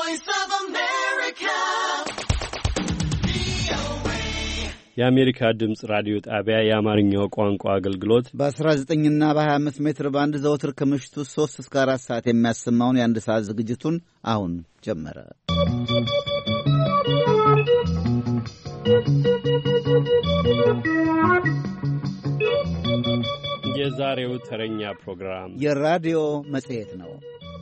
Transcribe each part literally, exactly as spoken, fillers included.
Voice of America. የአሜሪካ ድምጽ ራዲዮ ጣቢያ የአማርኛው ቋንቋ አገልግሎት በ19 እና በ25 ሜትር ባንድ ዘወትር ከምሽቱ ሶስት እስከ አራት ሰዓት የሚያሰማውን የአንድ ሰዓት ዝግጅቱን አሁን ጀመረ። የዛሬው ተረኛ ፕሮግራም የራዲዮ መጽሔት ነው።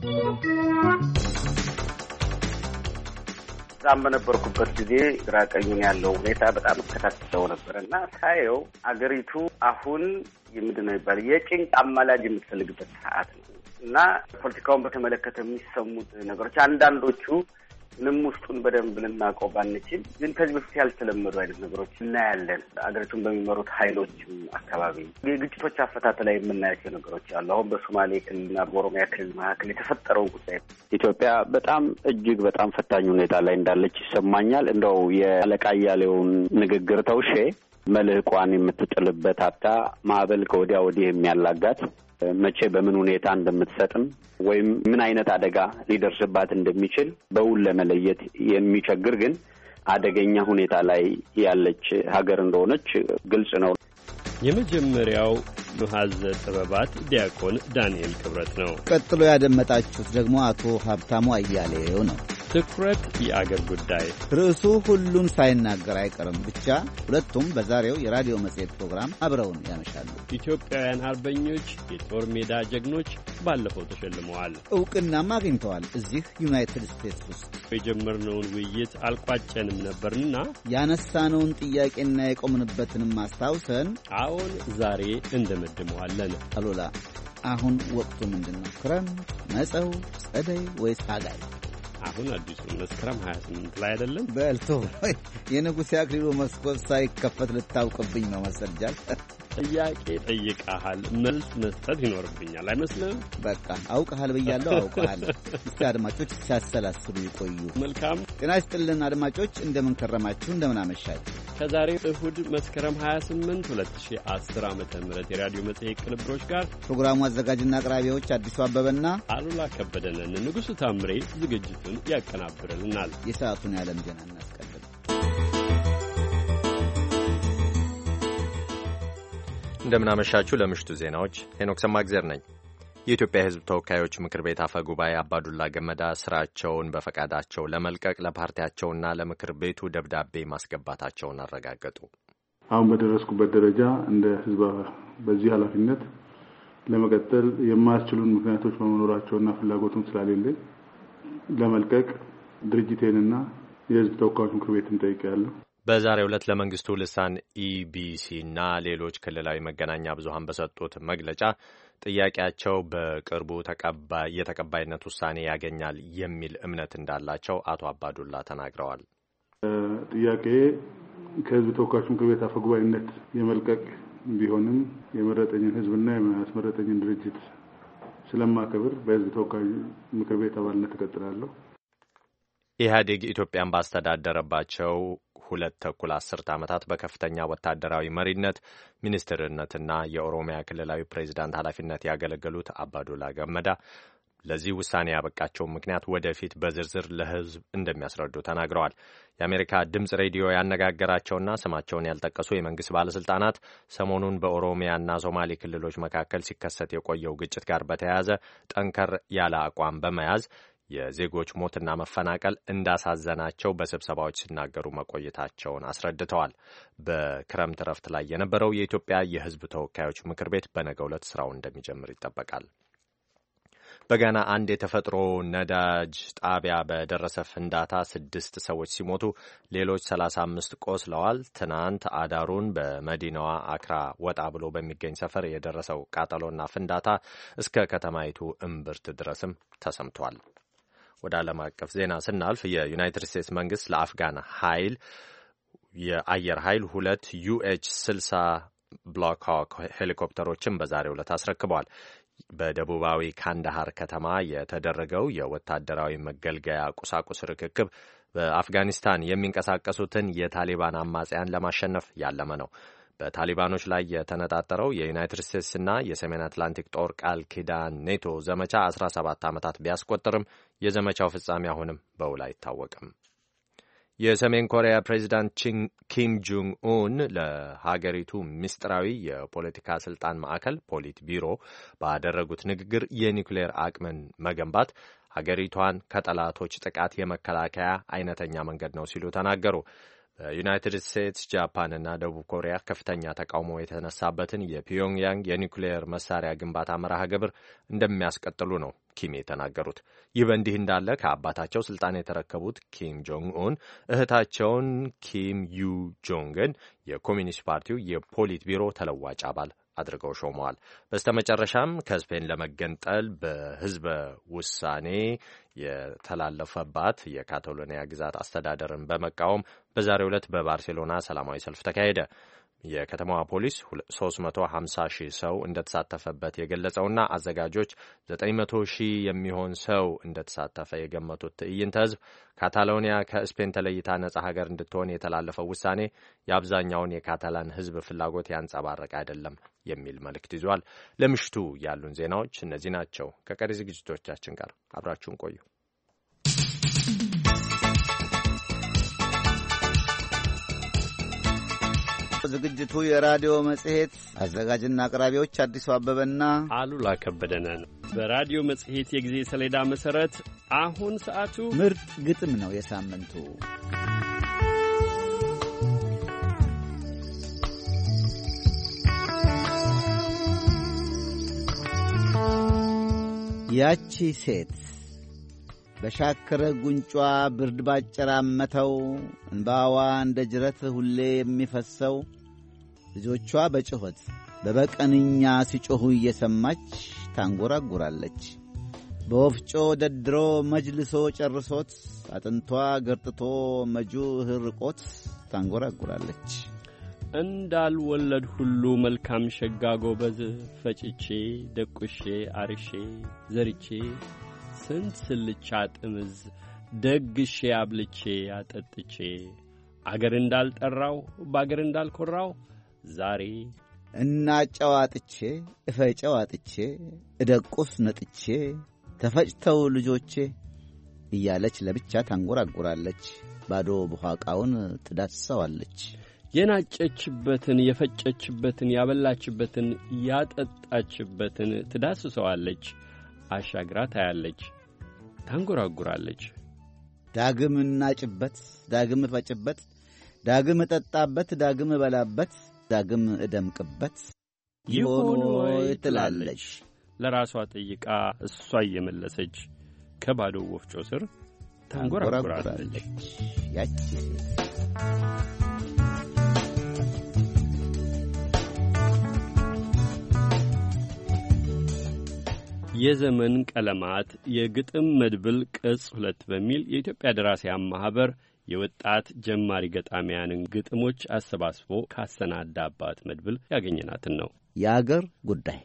ዛም በነበርኩበት ጊዜ ግራ ቀኙን ያለው ሁኔታ በጣም ተከታተለው ነበርና ሳየው አገሪቱ አሁን የምንድነው ይባል የጭንቅ አማላጅ የምትፈልግበት ሰዓት ነው እና ፖለቲካውን በተመለከተ የሚሰሙት ነገሮች አንዳንዶቹ ምንም ውስጡን በደንብ ልናውቀው ባንችል ግን ከዚህ በፊት ያልተለመዱ አይነት ነገሮች እናያለን። አገሪቱን በሚመሩት ኃይሎችም አካባቢ የግጭቶች አፈታት ላይ የምናያቸው ነገሮች አሉ። አሁን በሶማሌ ክልልና በኦሮሚያ ክልል መካከል የተፈጠረው ጉዳይ ኢትዮጵያ በጣም እጅግ በጣም ፈታኝ ሁኔታ ላይ እንዳለች ይሰማኛል። እንደው የአለቃ እያሌውን ንግግር ተውሼ መልህቋን የምትጥልበት አጣ ማዕበል ከወዲያ ወዲህ የሚያላጋት መቼ በምን ሁኔታ እንደምትሰጥም ወይም ምን አይነት አደጋ ሊደርስባት እንደሚችል በውል ለመለየት የሚቸግር ግን አደገኛ ሁኔታ ላይ ያለች ሀገር እንደሆነች ግልጽ ነው። የመጀመሪያው መሐዘ ጥበባት ዲያቆን ዳንኤል ክብረት ነው። ቀጥሎ ያደመጣችሁት ደግሞ አቶ ሀብታሙ አያሌው ነው። ትኩረት የአገር ጉዳይ ርዕሱ ሁሉን ሳይናገር አይቀርም። ብቻ ሁለቱም በዛሬው የራዲዮ መጽሔት ፕሮግራም አብረውን ያመሻሉ። ኢትዮጵያውያን አርበኞች የጦር ሜዳ ጀግኖች ባለፈው ተሸልመዋል፣ ዕውቅናም አግኝተዋል። እዚህ ዩናይትድ ስቴትስ ውስጥ የጀመርነውን ውይይት አልቋጨንም ነበርና ያነሳነውን ጥያቄና የቆምንበትንም አስታውሰን አዎን ዛሬ እንደመድመዋለን። አሉላ አሁን ወቅቱ ምንድን ነው? ክረምት፣ መጸው፣ ጸደይ ወይስ አጋይ? አሁን አዲሱ መስከረም ሀያ ስምንት ላይ አይደለም? በልቶ የንጉሴ አክሊሉ መስኮት ሳይከፈት ልታውቅብኝ ነው መሰልጃል። ጥያቄ ጠይቀሃል፣ መልስ መስጠት ይኖርብኛል አይመስልም? በቃ አውቀሃል ብያለሁ፣ አውቀሃል። እስቲ አድማጮች ሲያሰላስሉ ይቆዩ። መልካም ጤና ይስጥልን አድማጮች፣ እንደምን ከረማችሁ፣ እንደምን አመሻችሁ። ከዛሬ እሁድ መስከረም ሀያ ስምንት ሁለት ሺህ አስር ዓመተ ምህረት የራዲዮ መጽሔት ቅንብሮች ጋር ፕሮግራሙ አዘጋጅና አቅራቢዎች አዲሱ አበበና አሉላ ከበደንን። ንጉሡ ታምሬ ዝግጅቱን ያቀናብርልናል። የሰዓቱን የዓለም ዜና እናስቀድም። እንደምናመሻችሁ። ለምሽቱ ዜናዎች ሄኖክ ሰማግዜር ነኝ። የኢትዮጵያ የሕዝብ ተወካዮች ምክር ቤት አፈ ጉባኤ አባዱላ ገመዳ ስራቸውን በፈቃዳቸው ለመልቀቅ ለፓርቲያቸውና ለምክር ቤቱ ደብዳቤ ማስገባታቸውን አረጋገጡ። አሁን በደረስኩበት ደረጃ እንደ ሕዝብ በዚህ ኃላፊነት ለመቀጠል የማያስችሉን ምክንያቶች በመኖራቸውና ፍላጎቱም ስላሌለኝ ለመልቀቅ ድርጅቴንና የሕዝብ ተወካዮች ምክር ቤትን ጠይቄያለሁ። በዛሬው ዕለት ለመንግስቱ ልሳን ኢቢሲና ሌሎች ክልላዊ መገናኛ ብዙሃን በሰጡት መግለጫ ጥያቄያቸው በቅርቡ ተቀባይ የተቀባይነት ውሳኔ ያገኛል የሚል እምነት እንዳላቸው አቶ አባዱላ ተናግረዋል። ጥያቄ ከሕዝብ ተወካዮች ምክር ቤት አፈጉባኤነት የመልቀቅ ቢሆንም የመረጠኝን ሕዝብና የማስመረጠኝን ድርጅት ስለማከብር በሕዝብ ተወካዮች ምክር ቤት አባልነት እቀጥላለሁ። ኢህአዴግ ኢትዮጵያን ባስተዳደረባቸው ሁለት ተኩል አስርት ዓመታት በከፍተኛ ወታደራዊ መሪነት ሚኒስትርነትና የኦሮሚያ ክልላዊ ፕሬዚዳንት ኃላፊነት ያገለገሉት አባዱላ ገመዳ ለዚህ ውሳኔ ያበቃቸው ምክንያት ወደፊት በዝርዝር ለሕዝብ እንደሚያስረዱ ተናግረዋል። የአሜሪካ ድምፅ ሬዲዮ ያነጋገራቸውና ስማቸውን ያልጠቀሱ የመንግስት ባለስልጣናት ሰሞኑን በኦሮሚያና ሶማሌ ክልሎች መካከል ሲከሰት የቆየው ግጭት ጋር በተያያዘ ጠንከር ያለ አቋም በመያዝ የዜጎች ሞትና መፈናቀል እንዳሳዘናቸው በስብሰባዎች ሲናገሩ መቆየታቸውን አስረድተዋል። በክረምት ረፍት ላይ የነበረው የኢትዮጵያ የሕዝብ ተወካዮች ምክር ቤት በነገው ዕለት ስራውን እንደሚጀምር ይጠበቃል። በጋና አንድ የተፈጥሮ ነዳጅ ጣቢያ በደረሰ ፍንዳታ ስድስት ሰዎች ሲሞቱ ሌሎች ሰላሳ አምስት ቆስለዋል። ትናንት አዳሩን በመዲናዋ አክራ ወጣ ብሎ በሚገኝ ሰፈር የደረሰው ቃጠሎና ፍንዳታ እስከ ከተማይቱ እምብርት ድረስም ተሰምቷል። ወደ ዓለም አቀፍ ዜና ስናልፍ የዩናይትድ ስቴትስ መንግስት ለአፍጋን ኃይል የአየር ኃይል ሁለት ዩኤች ስልሳ ብላክ ሃውክ ሄሊኮፕተሮችን በዛሬው ዕለት አስረክበዋል። በደቡባዊ ካንዳሃር ከተማ የተደረገው የወታደራዊ መገልገያ ቁሳቁስ ርክክብ በአፍጋኒስታን የሚንቀሳቀሱትን የታሊባን አማጽያን ለማሸነፍ ያለመ ነው። በታሊባኖች ላይ የተነጣጠረው የዩናይትድ ስቴትስና የሰሜን አትላንቲክ ጦር ቃል ኪዳን ኔቶ ዘመቻ አስራ ሰባት ዓመታት ቢያስቆጥርም የዘመቻው ፍጻሜ አሁንም በውል አይታወቅም። የሰሜን ኮሪያ ፕሬዚዳንት ኪም ጆንግ ኡን ለሀገሪቱ ምስጢራዊ የፖለቲካ ስልጣን ማዕከል ፖሊት ቢሮ ባደረጉት ንግግር የኒውክሌር አቅምን መገንባት ሀገሪቷን ከጠላቶች ጥቃት የመከላከያ አይነተኛ መንገድ ነው ሲሉ ተናገሩ። በዩናይትድ ስቴትስ፣ ጃፓንና ደቡብ ኮሪያ ከፍተኛ ተቃውሞ የተነሳበትን የፒዮንግያንግ የኒውክሌር መሳሪያ ግንባታ መርሃ ግብር እንደሚያስቀጥሉ ነው ኪም የተናገሩት። ይህ በእንዲህ እንዳለ ከአባታቸው ስልጣን የተረከቡት ኪም ጆንግ ኡን እህታቸውን ኪም ዩ ጆንግን የኮሚኒስት ፓርቲው የፖሊት ቢሮ ተለዋጭ አባል አድርገው ሾመዋል። በስተመጨረሻም ከስፔን ለመገንጠል በህዝበ ውሳኔ የተላለፈባት የካታሎኒያ ግዛት አስተዳደርን በመቃወም በዛሬው ዕለት በባርሴሎና ሰላማዊ ሰልፍ ተካሄደ። የከተማዋ ፖሊስ ሶስት መቶ ሀምሳ ሺህ ሰው እንደተሳተፈበት የገለጸውና አዘጋጆች ዘጠኝ መቶ ሺህ የሚሆን ሰው እንደተሳተፈ የገመቱት ትዕይንተ ህዝብ ካታሎኒያ ከስፔን ተለይታ ነጻ ሀገር እንድትሆን የተላለፈው ውሳኔ የአብዛኛውን የካታላን ህዝብ ፍላጎት ያንጸባረቀ አይደለም የሚል መልእክት ይዟል። ለምሽቱ ያሉን ዜናዎች እነዚህ ናቸው። ከቀሪ ዝግጅቶቻችን ጋር አብራችሁን ቆዩ። ዝግጅቱ የራዲዮ መጽሔት አዘጋጅና አቅራቢዎች አዲሱ አበበና አሉላ ከበደነን። በራዲዮ መጽሔት የጊዜ ሰሌዳ መሠረት አሁን ሰዓቱ ምርጥ ግጥም ነው። የሳምንቱ ያቺ ሴት በሻከረ ጉንጯ ብርድ ባጨራመተው እንባዋ እንደ ጅረት ሁሌ የሚፈሰው ልጆቿ በጭሆት በበቀንኛ ሲጮኹ እየሰማች ታንጎራጉራለች። በወፍጮ ደድሮ መጅልሶ ጨርሶት አጥንቷ ገርጥቶ መጁ ህርቆት ታንጎራጉራለች። እንዳልወለድ ሁሉ መልካም ሸጋ ጎበዝ ፈጭቼ ደቁሼ አርሼ ዘርቼ ስንት ስልቻ ጥምዝ ደግሼ አብልቼ አጠጥቼ አገር እንዳልጠራው ባገር እንዳልኮራው ዛሬ እና ጨዋጥቼ እፈጨዋጥቼ እደቁስ ነጥቼ ተፈጭተው ልጆቼ እያለች ለብቻ ታንጎራጉራለች። ባዶ ቡሃቃውን ትዳስሰዋለች። የናጨችበትን የፈጨችበትን ያበላችበትን ያጠጣችበትን ትዳስሰዋለች። አሻግራ ታያለች፣ ታንጎራጉራለች። ዳግም እናጭበት፣ ዳግም እፈጭበት፣ ዳግም እጠጣበት፣ ዳግም እበላበት፣ ዳግም እደምቅበት ይሆን ወይ ትላለች። ለራሷ ጠይቃ እሷ እየመለሰች ከባዶ ወፍጮ ስር ታንጎራጉራለች። ያቺ የዘመን ቀለማት የግጥም መድብል ቅጽ ሁለት በሚል የኢትዮጵያ ደራሲያን ማህበር የወጣት ጀማሪ ገጣሚያንን ግጥሞች አሰባስቦ ካሰናዳባት መድብል ያገኘናትን ነው። የአገር ጉዳይ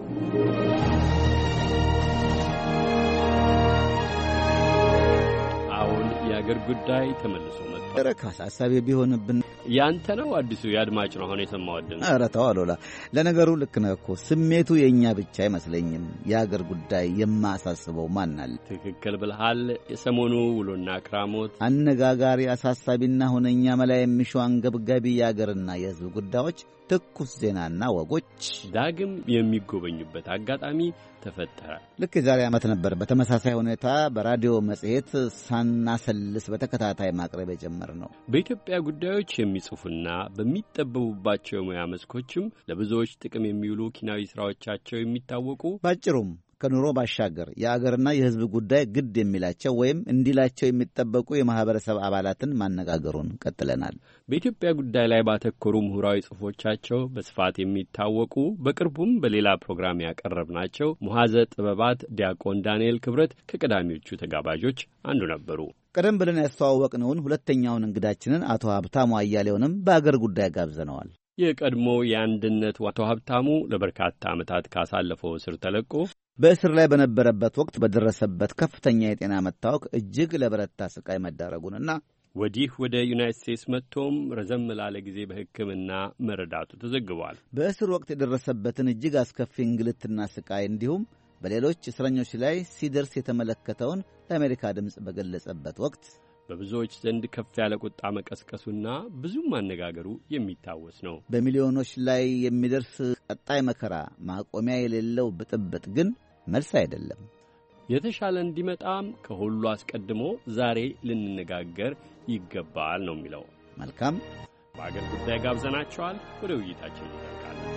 አሁን የአገር ጉዳይ ተመልሶ መጣ። ረካስ ሐሳቤ ቢሆንብን ያንተ ነው አዲሱ ያድማጭ ነው ሆነ የሰማው ድምጽ። ኧረ ተው አሉላ። ለነገሩ ልክ ነህ እኮ ስሜቱ የኛ ብቻ አይመስለኝም። የአገር ጉዳይ የማሳስበው ማን አለ? ትክክል ብለሃል። የሰሞኑ ውሎና ክራሞት አነጋጋሪ፣ አሳሳቢና ሁነኛ መላ የሚሹ አንገብጋቢ የአገርና የሕዝብ ጉዳዮች ትኩስ ዜናና ወጎች ዳግም የሚጎበኙበት አጋጣሚ ተፈጠረ። ልክ የዛሬ ዓመት ነበር በተመሳሳይ ሁኔታ በራዲዮ መጽሔት ሳናሰልስ በተከታታይ ማቅረብ የጀመርነው። በኢትዮጵያ ጉዳዮች የሚጽፉና በሚጠበቡባቸው የሙያ መስኮችም ለብዙዎች ጥቅም የሚውሉ ኪናዊ ሥራዎቻቸው የሚታወቁ ባጭሩም ከኑሮ ባሻገር የአገርና የሕዝብ ጉዳይ ግድ የሚላቸው ወይም እንዲላቸው የሚጠበቁ የማህበረሰብ አባላትን ማነጋገሩን ቀጥለናል። በኢትዮጵያ ጉዳይ ላይ ባተኮሩ ምሁራዊ ጽሑፎቻቸው በስፋት የሚታወቁ በቅርቡም በሌላ ፕሮግራም ያቀረብናቸው ሙሐዘ ጥበባት ዲያቆን ዳንኤል ክብረት ከቀዳሚዎቹ ተጋባዦች አንዱ ነበሩ። ቀደም ብለን ያስተዋወቅነውን ሁለተኛውን እንግዳችንን አቶ ሀብታሙ አያሌውንም በአገር ጉዳይ ጋብዘነዋል። የቀድሞ የአንድነት አቶ ሀብታሙ ለበርካታ ዓመታት ካሳለፈው እስር ተለቆ በእስር ላይ በነበረበት ወቅት በደረሰበት ከፍተኛ የጤና መታወክ እጅግ ለበረታ ስቃይ መዳረጉንና ወዲህ ወደ ዩናይትድ ስቴትስ መጥቶም ረዘም ላለ ጊዜ በሕክምና መረዳቱ ተዘግቧል። በእስር ወቅት የደረሰበትን እጅግ አስከፊ እንግልትና ስቃይ እንዲሁም በሌሎች እስረኞች ላይ ሲደርስ የተመለከተውን ለአሜሪካ ድምፅ በገለጸበት ወቅት በብዙዎች ዘንድ ከፍ ያለ ቁጣ መቀስቀሱና ብዙም ማነጋገሩ የሚታወስ ነው። በሚሊዮኖች ላይ የሚደርስ ቀጣይ መከራ ማቆሚያ የሌለው ብጥብጥ ግን መልስ አይደለም። የተሻለ እንዲመጣም ከሁሉ አስቀድሞ ዛሬ ልንነጋገር ይገባል ነው የሚለው። መልካም፣ በአገር ጉዳይ ጋብዘናቸዋል። ወደ ውይይታችን እንዘልቃለን።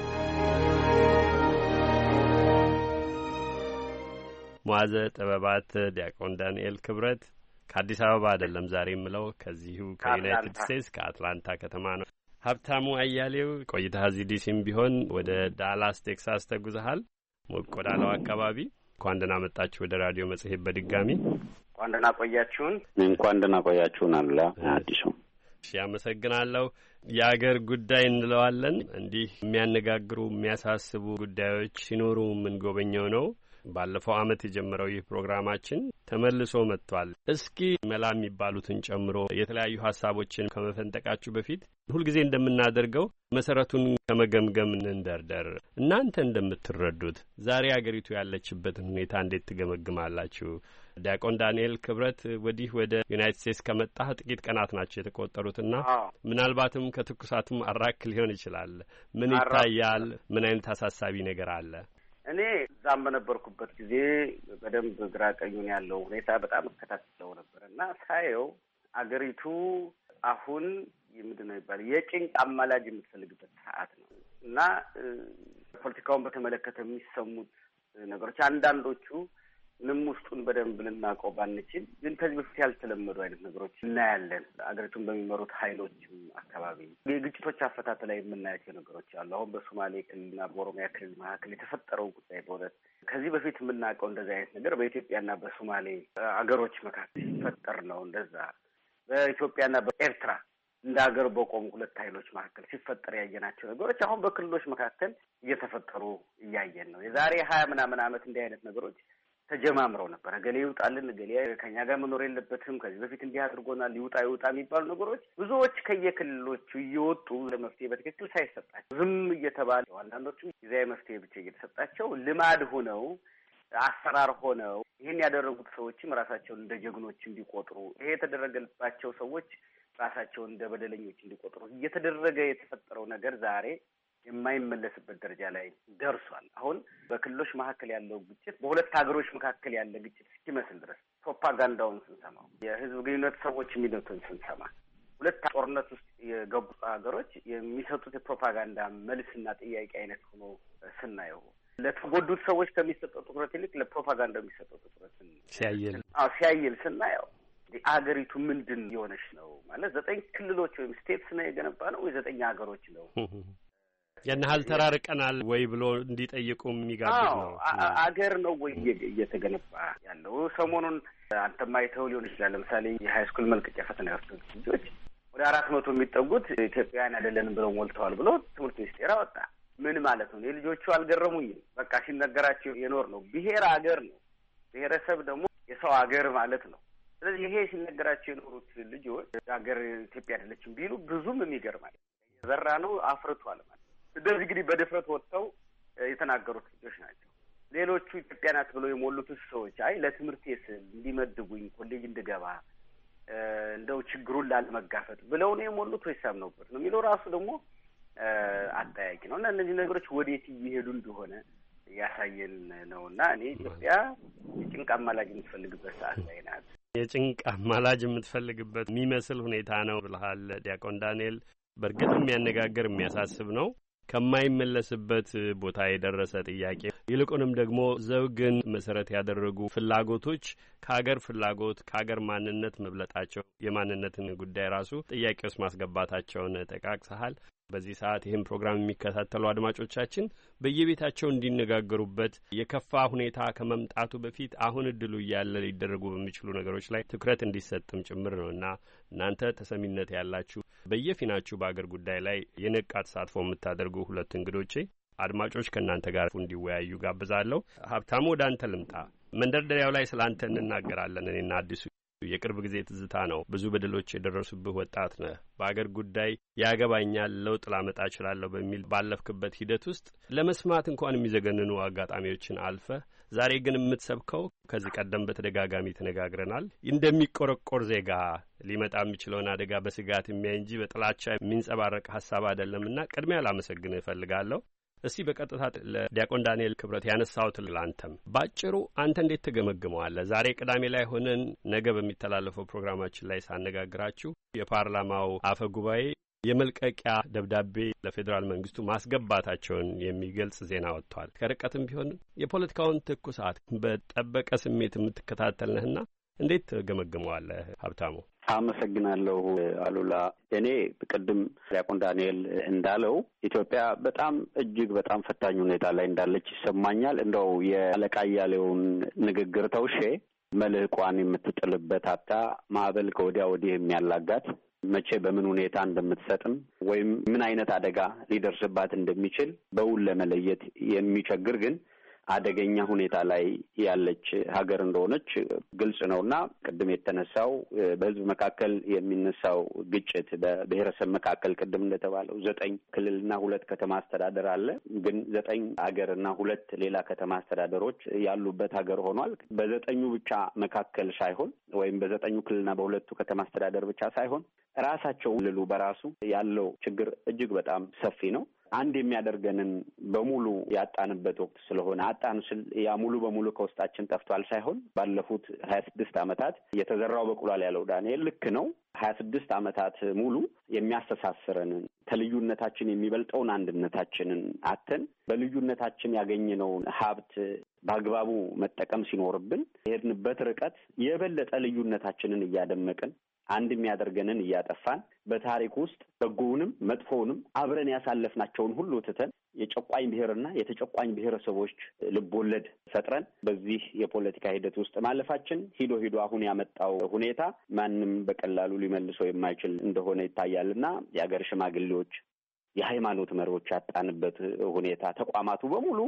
ሟዘ ጥበባት ዲያቆን ዳንኤል ክብረት ከአዲስ አበባ አይደለም ዛሬ የምለው ከዚሁ ከዩናይትድ ስቴትስ ከአትላንታ ከተማ ነው። ሀብታሙ አያሌው ቆይታ እዚህ ዲሲም ቢሆን ወደ ዳላስ ቴክሳስ ተጉዘሃል፣ ሞቅ ወዳለው አካባቢ። እንኳን ደህና መጣችሁ ወደ ራዲዮ መጽሔት በድጋሚ። እንኳን ደህና ቆያችሁን። እንኳን ደህና ቆያችሁን አለ አዲሱ። እሺ፣ አመሰግናለሁ። የአገር ጉዳይ እንለዋለን። እንዲህ የሚያነጋግሩ የሚያሳስቡ ጉዳዮች ሲኖሩ የምንጎበኘው ነው። ባለፈው ዓመት የጀመረው ይህ ፕሮግራማችን ተመልሶ መጥቷል። እስኪ መላ የሚባሉትን ጨምሮ የተለያዩ ሀሳቦችን ከመፈንጠቃችሁ በፊት ሁልጊዜ እንደምናደርገው መሰረቱን ከመገምገም እንደርደር። እናንተ እንደምትረዱት ዛሬ አገሪቱ ያለችበትን ሁኔታ እንዴት ትገመግማላችሁ? ዲያቆን ዳንኤል ክብረት ወዲህ ወደ ዩናይትድ ስቴትስ ከመጣህ ጥቂት ቀናት ናቸው የተቆጠሩትና ምናልባትም ከትኩሳቱም አራክ ሊሆን ይችላል። ምን ይታያል? ምን አይነት አሳሳቢ ነገር አለ? እኔ እዛም በነበርኩበት ጊዜ በደንብ ግራ ቀኙን ያለው ሁኔታ በጣም እከታተለው ነበር እና ሳየው አገሪቱ አሁን ምንድን ነው ይባል የጭንቅ አማላጅ የምትፈልግበት ሰዓት ነው እና ፖለቲካውን በተመለከተ የሚሰሙት ነገሮች አንዳንዶቹ ምንም ውስጡን በደንብ ልናውቀው ባንችል ግን ከዚህ በፊት ያልተለመዱ አይነት ነገሮች እናያለን። አገሪቱን በሚመሩት ኃይሎችም አካባቢ የግጭቶች አፈታት ላይ የምናያቸው ነገሮች አሉ። አሁን በሶማሌ ክልልና በኦሮሚያ ክልል መካከል የተፈጠረው ጉዳይ በእውነት ከዚህ በፊት የምናውቀው እንደዚህ አይነት ነገር በኢትዮጵያና በሶማሌ አገሮች መካከል ሲፈጠር ነው። እንደዛ በኢትዮጵያና በኤርትራ እንደ ሀገር በቆሙ ሁለት ኃይሎች መካከል ሲፈጠር ያየናቸው ነገሮች አሁን በክልሎች መካከል እየተፈጠሩ እያየን ነው። የዛሬ ሀያ ምናምን ዓመት እንዲህ አይነት ነገሮች ተጀማምረው ነበር። ገሌ ይውጣልን፣ ገሌ ከኛ ጋር መኖር የለበትም፣ ከዚህ በፊት እንዲህ አድርጎናል፣ ይውጣ ይውጣ የሚባሉ ነገሮች ብዙዎች ከየክልሎቹ እየወጡ ለመፍትሄ በትክክል ሳይሰጣቸው ዝም እየተባለ አንዳንዶቹ ጊዜያዊ መፍትሄ ብቻ እየተሰጣቸው ልማድ ሆነው አሰራር ሆነው ይህን ያደረጉት ሰዎችም ራሳቸውን እንደ ጀግኖች እንዲቆጥሩ ይሄ የተደረገባቸው ሰዎች ራሳቸውን እንደ በደለኞች እንዲቆጥሩ እየተደረገ የተፈጠረው ነገር ዛሬ የማይመለስበት ደረጃ ላይ ደርሷል። አሁን በክልሎች መካከል ያለው ግጭት በሁለት ሀገሮች መካከል ያለ ግጭት እስኪመስል ድረስ ፕሮፓጋንዳውን ስንሰማው የህዝብ ግንኙነት ሰዎች የሚሉትን ስንሰማ ሁለት ጦርነት ውስጥ የገቡ ሀገሮች የሚሰጡት የፕሮፓጋንዳ መልስና ጥያቄ አይነት ሆኖ ስናየው ለተጎዱት ሰዎች ከሚሰጠው ትኩረት ይልቅ ለፕሮፓጋንዳ የሚሰጠው ትኩረት ሲያይል አዎ ሲያይል ስናየው አገሪቱ ምንድን የሆነች ነው ማለት ዘጠኝ ክልሎች ወይም ስቴትስ ነው የገነባ ነው ወይ ዘጠኝ ሀገሮች ነው? ያን ያህል ተራርቀናል ወይ ብሎ እንዲጠይቁ የሚጋብዝ ነው። አገር ነው ወይ እየተገነባ ያለው? ሰሞኑን አንተም አይተው ሊሆን ይችላል። ለምሳሌ የሀይ ስኩል መልቀቂያ ፈተና የወሰዱት ልጆች ወደ አራት መቶ የሚጠጉት ኢትዮጵያውያን አይደለንም ብለው ሞልተዋል ብሎ ትምህርት ሚኒስቴር አወጣ። ምን ማለት ነው? የልጆቹ አልገረሙኝም። በቃ ሲነገራቸው የኖር ነው። ብሔር አገር ነው። ብሔረሰብ ደግሞ የሰው አገር ማለት ነው። ስለዚህ ይሄ ሲነገራቸው የኖሩት ልጆች አገር ኢትዮጵያ አይደለችም ቢሉ ብዙም የሚገርም ማለት ዘራ ነው አፍርቷል ማለት እንደዚህ እንግዲህ በድፍረት ወጥተው የተናገሩት ልጆች ናቸው። ሌሎቹ ኢትዮጵያ ናት ብለው የሞሉት ሰዎች አይ ለትምህርት ስል እንዲመድቡኝ ኮሌጅ እንድገባ እንደው ችግሩን ላለመጋፈጥ ብለው ነው የሞሉት ወይስ አምነውበት ነው የሚለው ራሱ ደግሞ አጠያቂ ነው። እና እነዚህ ነገሮች ወዴት እየሄዱ እንደሆነ ያሳየን ነውና እኔ ኢትዮጵያ የጭንቅ አማላጅ የምትፈልግበት ሰዓት ላይ ናት። የጭንቅ አማላጅ የምትፈልግበት የሚመስል ሁኔታ ነው ብለሃል ዲያቆን ዳንኤል። በእርግጥ የሚያነጋግር የሚያሳስብ ነው። ከማይመለስበት ቦታ የደረሰ ጥያቄ ይልቁንም ደግሞ ዘውግን መሰረት ያደረጉ ፍላጎቶች ከሀገር ፍላጎት ከሀገር ማንነት መብለጣቸው የማንነትን ጉዳይ ራሱ ጥያቄ ውስጥ ማስገባታቸውን ጠቃቅሰሃል። በዚህ ሰዓት ይህን ፕሮግራም የሚከታተሉ አድማጮቻችን በየቤታቸው እንዲነጋገሩበት የከፋ ሁኔታ ከመምጣቱ በፊት አሁን እድሉ እያለ ሊደረጉ በሚችሉ ነገሮች ላይ ትኩረት እንዲሰጥም ጭምር ነውና እናንተ ተሰሚነት ያላችሁ በየፊናችሁ በአገር ጉዳይ ላይ የነቃ ተሳትፎ የምታደርጉ ሁለት እንግዶቼ አድማጮች ከእናንተ ጋር እንዲወያዩ ጋብዛለሁ። ሀብታሙ ወደ አንተ ልምጣ። መንደርደሪያው ላይ ስለ አንተ እንናገራለን እኔና አዲሱ የቅርብ ጊዜ ትዝታ ነው። ብዙ በደሎች የደረሱብህ ወጣት ነህ። በአገር ጉዳይ ያገባኛል፣ ለውጥ ላመጣ እችላለሁ በሚል ባለፍክበት ሂደት ውስጥ ለመስማት እንኳን የሚዘገንኑ አጋጣሚዎችን አልፈህ ዛሬ ግን የምትሰብከው ከዚህ ቀደም በተደጋጋሚ ተነጋግረናል እንደሚቆረቆር ዜጋ ሊመጣ የሚችለውን አደጋ በስጋት የሚያይ እንጂ በጥላቻ የሚንጸባረቅ ሀሳብ አይደለምና ቅድሚያ ላመሰግንህ እፈልጋለሁ። እስቲ በቀጥታ ለዲያቆን ዳንኤል ክብረት ያነሳውት ላንተም ባጭሩ አንተ እንዴት ተገመግመዋለህ? ዛሬ ቅዳሜ ላይ ሆነን ነገ በሚተላለፈው ፕሮግራማችን ላይ ሳነጋግራችሁ የፓርላማው አፈ ጉባኤ የመልቀቂያ ደብዳቤ ለፌዴራል መንግስቱ ማስገባታቸውን የሚገልጽ ዜና ወጥቷል። ከርቀትም ቢሆን የፖለቲካውን ትኩሳት በጠበቀ ስሜት የምትከታተል ነህና እንዴት ተገመግመዋለህ ሀብታሙ? አመሰግናለሁ አሉላ። እኔ ቅድም ዲያቆን ዳንኤል እንዳለው ኢትዮጵያ በጣም እጅግ በጣም ፈታኝ ሁኔታ ላይ እንዳለች ይሰማኛል። እንደው የአለቃ እያሌውን ንግግር ተውሼ መልህቋን የምትጥልበት አታ ማዕበል ከወዲያ ወዲህ የሚያላጋት መቼ በምን ሁኔታ እንደምትሰጥም ወይም ምን አይነት አደጋ ሊደርስባት እንደሚችል በውል ለመለየት የሚቸግር ግን አደገኛ ሁኔታ ላይ ያለች ሀገር እንደሆነች ግልጽ ነውና ቅድም የተነሳው በህዝብ መካከል የሚነሳው ግጭት በብሔረሰብ መካከል ቅድም እንደተባለው ዘጠኝ ክልልና ሁለት ከተማ አስተዳደር አለ። ግን ዘጠኝ ሀገርና ሁለት ሌላ ከተማ አስተዳደሮች ያሉበት ሀገር ሆኗል። በዘጠኙ ብቻ መካከል ሳይሆን ወይም በዘጠኙ ክልልና በሁለቱ ከተማ አስተዳደር ብቻ ሳይሆን ራሳቸው ክልሉ በራሱ ያለው ችግር እጅግ በጣም ሰፊ ነው። አንድ የሚያደርገንን በሙሉ ያጣንበት ወቅት ስለሆነ አጣን ስል ያ ሙሉ በሙሉ ከውስጣችን ጠፍቷል ሳይሆን ባለፉት ሀያ ስድስት ዓመታት የተዘራው በቁላል ያለው ዳንኤል ልክ ነው። ሀያ ስድስት ዓመታት ሙሉ የሚያስተሳስረንን ከልዩነታችን የሚበልጠውን አንድነታችንን አተን በልዩነታችን ያገኘነውን ሀብት በአግባቡ መጠቀም ሲኖርብን የሄድንበት ርቀት የበለጠ ልዩነታችንን እያደመቅን አንድ የሚያደርገንን እያጠፋን በታሪክ ውስጥ በጎውንም መጥፎውንም አብረን ያሳለፍናቸውን ሁሉ ትተን የጨቋኝ ብሔርና የተጨቋኝ ብሔረሰቦች ልቦለድ ፈጥረን በዚህ የፖለቲካ ሂደት ውስጥ ማለፋችን ሂዶ ሂዶ አሁን ያመጣው ሁኔታ ማንም በቀላሉ ሊመልሰው የማይችል እንደሆነ ይታያልና የአገር ሽማግሌዎች፣ የሃይማኖት መሪዎች ያጣንበት ሁኔታ ተቋማቱ በሙሉ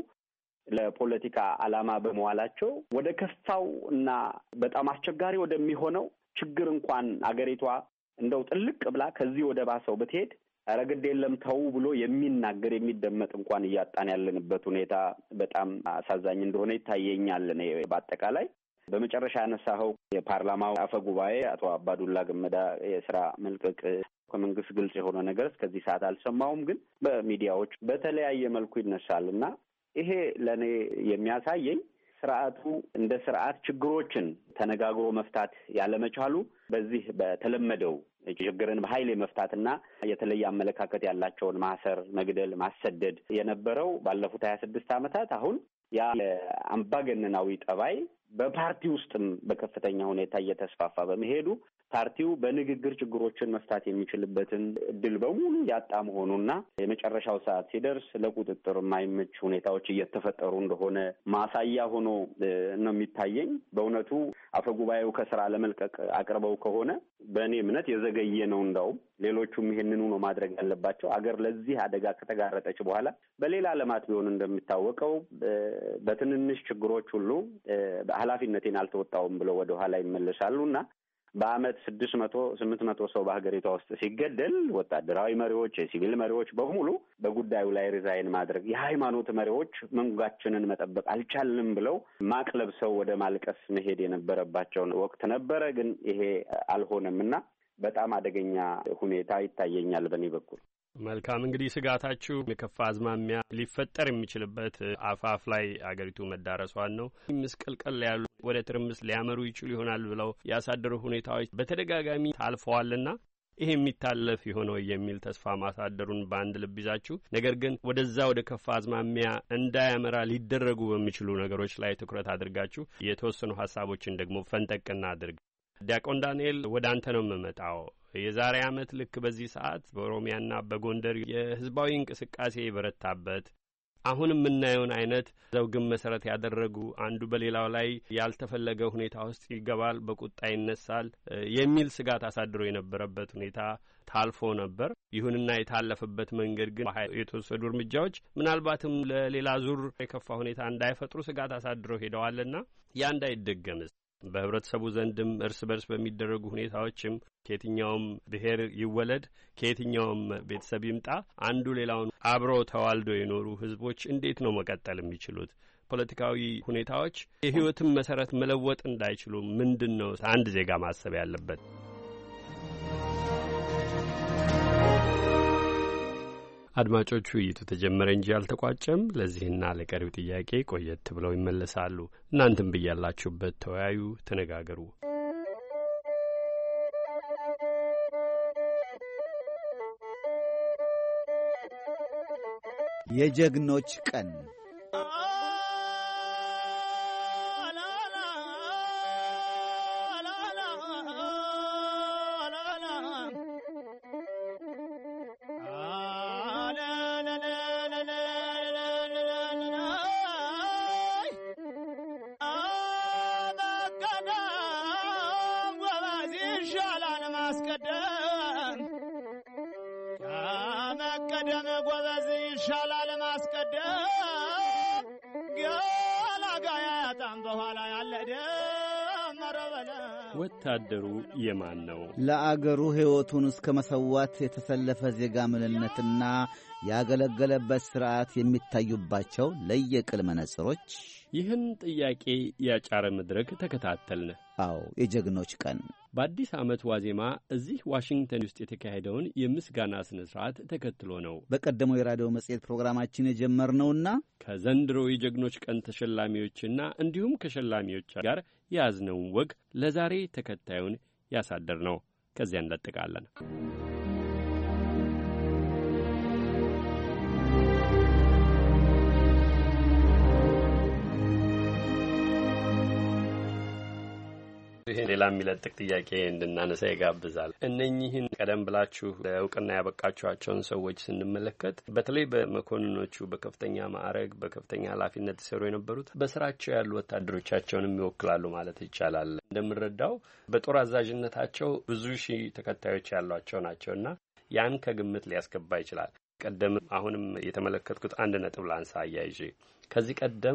ለፖለቲካ ዓላማ በመዋላቸው ወደ ከፋው እና በጣም አስቸጋሪ ወደሚሆነው ችግር እንኳን አገሪቷ እንደው ጥልቅ ብላ ከዚህ ወደ ባሰው ብትሄድ አረግድ የለም ተው ብሎ የሚናገር የሚደመጥ እንኳን እያጣን ያለንበት ሁኔታ በጣም አሳዛኝ እንደሆነ ይታየኛል። እኔ በአጠቃላይ በመጨረሻ ያነሳኸው የፓርላማው አፈ ጉባኤ አቶ አባዱላ ገመዳ የስራ መልቀቅ ከመንግስት ግልጽ የሆነ ነገር እስከዚህ ሰዓት አልሰማሁም፣ ግን በሚዲያዎች በተለያየ መልኩ ይነሳልና ይሄ ለኔ የሚያሳየኝ ስርዓቱ እንደ ስርዓት ችግሮችን ተነጋግሮ መፍታት ያለመቻሉ በዚህ በተለመደው ችግርን በኃይል መፍታትና የተለየ አመለካከት ያላቸውን ማሰር፣ መግደል፣ ማሰደድ የነበረው ባለፉት ሀያ ስድስት ዓመታት አሁን ያ አምባገነናዊ ጠባይ በፓርቲ ውስጥም በከፍተኛ ሁኔታ እየተስፋፋ በመሄዱ ፓርቲው በንግግር ችግሮችን መፍታት የሚችልበትን እድል በሙሉ ያጣ መሆኑና የመጨረሻው ሰዓት ሲደርስ ለቁጥጥር የማይመች ሁኔታዎች እየተፈጠሩ እንደሆነ ማሳያ ሆኖ ነው የሚታየኝ። በእውነቱ አፈጉባኤው ከስራ ለመልቀቅ አቅርበው ከሆነ በእኔ እምነት የዘገየ ነው። እንደውም ሌሎቹም ይሄንኑ ነው ማድረግ ያለባቸው። አገር ለዚህ አደጋ ከተጋረጠች በኋላ በሌላ ዓለማት ቢሆን እንደሚታወቀው በትንንሽ ችግሮች ሁሉ ኃላፊነቴን አልተወጣውም ብለው ወደ ኋላ ይመለሳሉና በአመት ስድስት መቶ ስምንት መቶ ሰው በሀገሪቷ ውስጥ ሲገደል ወታደራዊ መሪዎች፣ የሲቪል መሪዎች በሙሉ በጉዳዩ ላይ ሪዛይን ማድረግ፣ የሃይማኖት መሪዎች መንጋችንን መጠበቅ አልቻልንም ብለው ማቅለብ ሰው ወደ ማልቀስ መሄድ የነበረባቸውን ወቅት ነበረ። ግን ይሄ አልሆነምና በጣም አደገኛ ሁኔታ ይታየኛል በእኔ በኩል። መልካም እንግዲህ ስጋታችሁ የከፋ አዝማሚያ ሊፈጠር የሚችልበት አፋፍ ላይ አገሪቱ መዳረሷን ነው። ምስቅልቅል ያሉ ወደ ትርምስ ሊያመሩ ይችሉ ይሆናል ብለው ያሳደሩ ሁኔታዎች በተደጋጋሚ ታልፈዋልና ይሄ የሚታለፍ የሆነው የሚል ተስፋ ማሳደሩን በአንድ ልብ ይዛችሁ፣ ነገር ግን ወደዛ ወደ ከፋ አዝማሚያ እንዳያመራ ሊደረጉ በሚችሉ ነገሮች ላይ ትኩረት አድርጋችሁ የተወሰኑ ሀሳቦችን ደግሞ ፈንጠቅና አድርግ። ዲያቆን ዳንኤል ወደ አንተ ነው የምመጣው። የዛሬ ዓመት ልክ በዚህ ሰዓት በኦሮሚያና በጎንደር የህዝባዊ እንቅስቃሴ የበረታበት አሁን የምናየውን አይነት ዘውግን መሰረት ያደረጉ አንዱ በሌላው ላይ ያልተፈለገ ሁኔታ ውስጥ ይገባል፣ በቁጣ ይነሳል የሚል ስጋት አሳድሮ የነበረበት ሁኔታ ታልፎ ነበር። ይሁንና የታለፈበት መንገድ ግን የተወሰዱ እርምጃዎች ምናልባትም ለሌላ ዙር የከፋ ሁኔታ እንዳይፈጥሩ ስጋት አሳድሮ ሄደዋልና ያ እንዳይደገምስ በህብረተሰቡ ዘንድም እርስ በርስ በሚደረጉ ሁኔታዎችም ከየትኛውም ብሔር ይወለድ ከየትኛውም ቤተሰብ ይምጣ አንዱ ሌላውን አብሮ ተዋልዶ የኖሩ ህዝቦች እንዴት ነው መቀጠል የሚችሉት? ፖለቲካዊ ሁኔታዎች የህይወትን መሰረት መለወጥ እንዳይችሉ ምንድነው አንድ ዜጋ ማሰብ ያለበት? አድማጮቹ ውይይቱ ተጀመረ እንጂ አልተቋጨም። ለዚህና ለቀሪው ጥያቄ ቆየት ብለው ይመለሳሉ። እናንተም በያላችሁበት ተወያዩ፣ ተነጋገሩ። የጀግኖች ቀን ወታደሩ የማን ነው? ለአገሩ ሕይወቱን እስከ መሰዋት የተሰለፈ ዜጋ ምንነትና ያገለገለበት ሥርዓት የሚታዩባቸው ለየቅል መነጽሮች። ይህን ጥያቄ ያጫረ መድረክ ተከታተልን። አዎ፣ የጀግኖች ቀን በአዲስ ዓመት ዋዜማ እዚህ ዋሽንግተን ውስጥ የተካሄደውን የምስጋና ስነ ስርዓት ተከትሎ ነው። በቀደመው የራዲዮ መጽሔት ፕሮግራማችን የጀመርነውና ከዘንድሮ የጀግኖች ቀን ተሸላሚዎችና እንዲሁም ከሸላሚዎች ጋር የያዝነውን ወግ ለዛሬ ተከታዩን ያሳደር ነው። ከዚያ እንለጥቃለን። ይሄ ሌላ የሚለጥቅ ጥያቄ እንድናነሳ ይጋብዛል። እነኚህን ቀደም ብላችሁ ለእውቅና ያበቃችኋቸውን ሰዎች ስንመለከት በተለይ በመኮንኖቹ በከፍተኛ ማዕረግ በከፍተኛ ኃላፊነት ሲሰሩ የነበሩት በስራቸው ያሉ ወታደሮቻቸውንም ይወክላሉ ማለት ይቻላል። እንደምንረዳው በጦር አዛዥነታቸው ብዙ ሺህ ተከታዮች ያሏቸው ናቸውና ያን ከግምት ሊያስገባ ይችላል። ቀደም አሁንም የተመለከትኩት አንድ ነጥብ ላንሳ አያይዤ ከዚህ ቀደም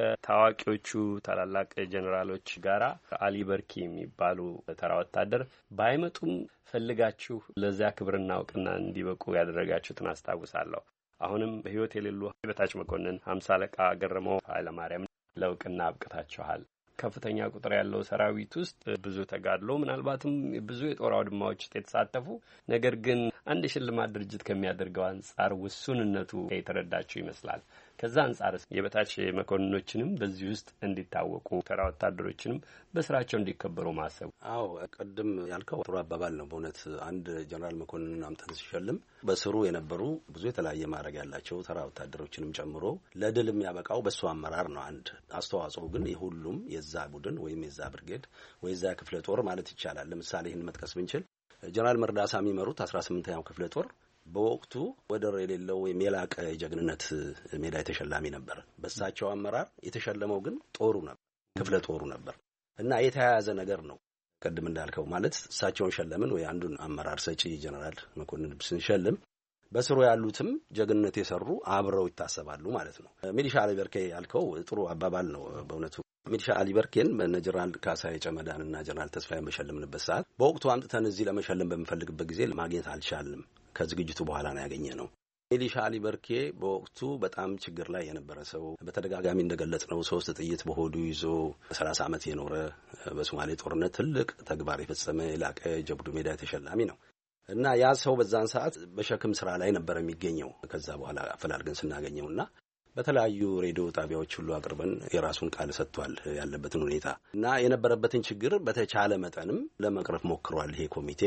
ከታዋቂዎቹ ታላላቅ ጀነራሎች ጋራ አሊ በርኪ የሚባሉ ተራ ወታደር ባይመጡም ፈልጋችሁ ለዚያ ክብርና እውቅና እንዲበቁ ያደረጋችሁትን አስታውሳለሁ። አሁንም በሕይወት የሌሉ በታች መኮንን ሃምሳ አለቃ ገረመው ኃይለማርያም ለእውቅና አብቅታችኋል። ከፍተኛ ቁጥር ያለው ሰራዊት ውስጥ ብዙ ተጋድሎ ምናልባትም ብዙ የጦር አውድማዎች የተሳተፉ ነገር ግን አንድ ሽልማት ድርጅት ከሚያደርገው አንጻር ውሱንነቱ የተረዳችሁ ይመስላል። ከዛ አንጻር የበታች መኮንኖችንም በዚህ ውስጥ እንዲታወቁ ተራ ወታደሮችንም በስራቸው እንዲከበሩ ማሰቡ። አዎ ቅድም ያልከው ጥሩ አባባል ነው። በእውነት አንድ ጀነራል መኮንን አምጥተን ሲሸልም በስሩ የነበሩ ብዙ የተለያየ ማዕረግ ያላቸው ተራ ወታደሮችንም ጨምሮ ለድል የሚያበቃው በሱ አመራር ነው። አንድ አስተዋጽኦ ግን የሁሉም የዛ ቡድን ወይም የዛ ብርጌድ ወይ የዛ ክፍለ ጦር ማለት ይቻላል። ለምሳሌ ይህን መጥቀስ ብንችል ጀነራል መርዳሳ የሚመሩት አስራ ስምንተኛው ክፍለ ጦር በወቅቱ ወደር የሌለው የላቀ ጀግንነት ሜዳይ ተሸላሚ ነበር። በሳቸው አመራር የተሸለመው ግን ጦሩ ነበር፣ ክፍለ ጦሩ ነበር እና የተያያዘ ነገር ነው። ቀደም እንዳልከው ማለት እሳቸውን ሸለምን ወይ አንዱን አመራር ሰጪ ጀነራል መኮንን ስንሸልም በስሩ ያሉትም ጀግንነት የሰሩ አብረው ይታሰባሉ ማለት ነው። ሚሊሻ አሊበርኬ ያልከው ጥሩ አባባል ነው በእውነቱ። ሚሊሻ አሊበርኬን በነጀነራል ካሳዬ ጨመዳንና ጀነራል ተስፋዬን በሸለምንበት ሰዓት በወቅቱ አምጥተን እዚህ ለመሸለም በመፈልግበት ጊዜ ማግኘት አልቻልንም። ከዝግጅቱ በኋላ ነው ያገኘነው። ሚሊሻ አሊበርኬ በወቅቱ በጣም ችግር ላይ የነበረ ሰው፣ በተደጋጋሚ እንደገለጽነው ሶስት ጥይት በሆዱ ይዞ ሰላሳ ዓመት የኖረ በሶማሌ ጦርነት ትልቅ ተግባር የፈጸመ የላቀ ጀብዱ ሜዳ ተሸላሚ ነው እና ያ ሰው በዛን ሰዓት በሸክም ስራ ላይ ነበር የሚገኘው። ከዛ በኋላ አፈላልገን ስናገኘውና በተለያዩ ሬዲዮ ጣቢያዎች ሁሉ አቅርበን የራሱን ቃል ሰጥቷል ያለበትን ሁኔታ እና የነበረበትን ችግር በተቻለ መጠንም ለመቅረፍ ሞክሯል። ይሄ ኮሚቴ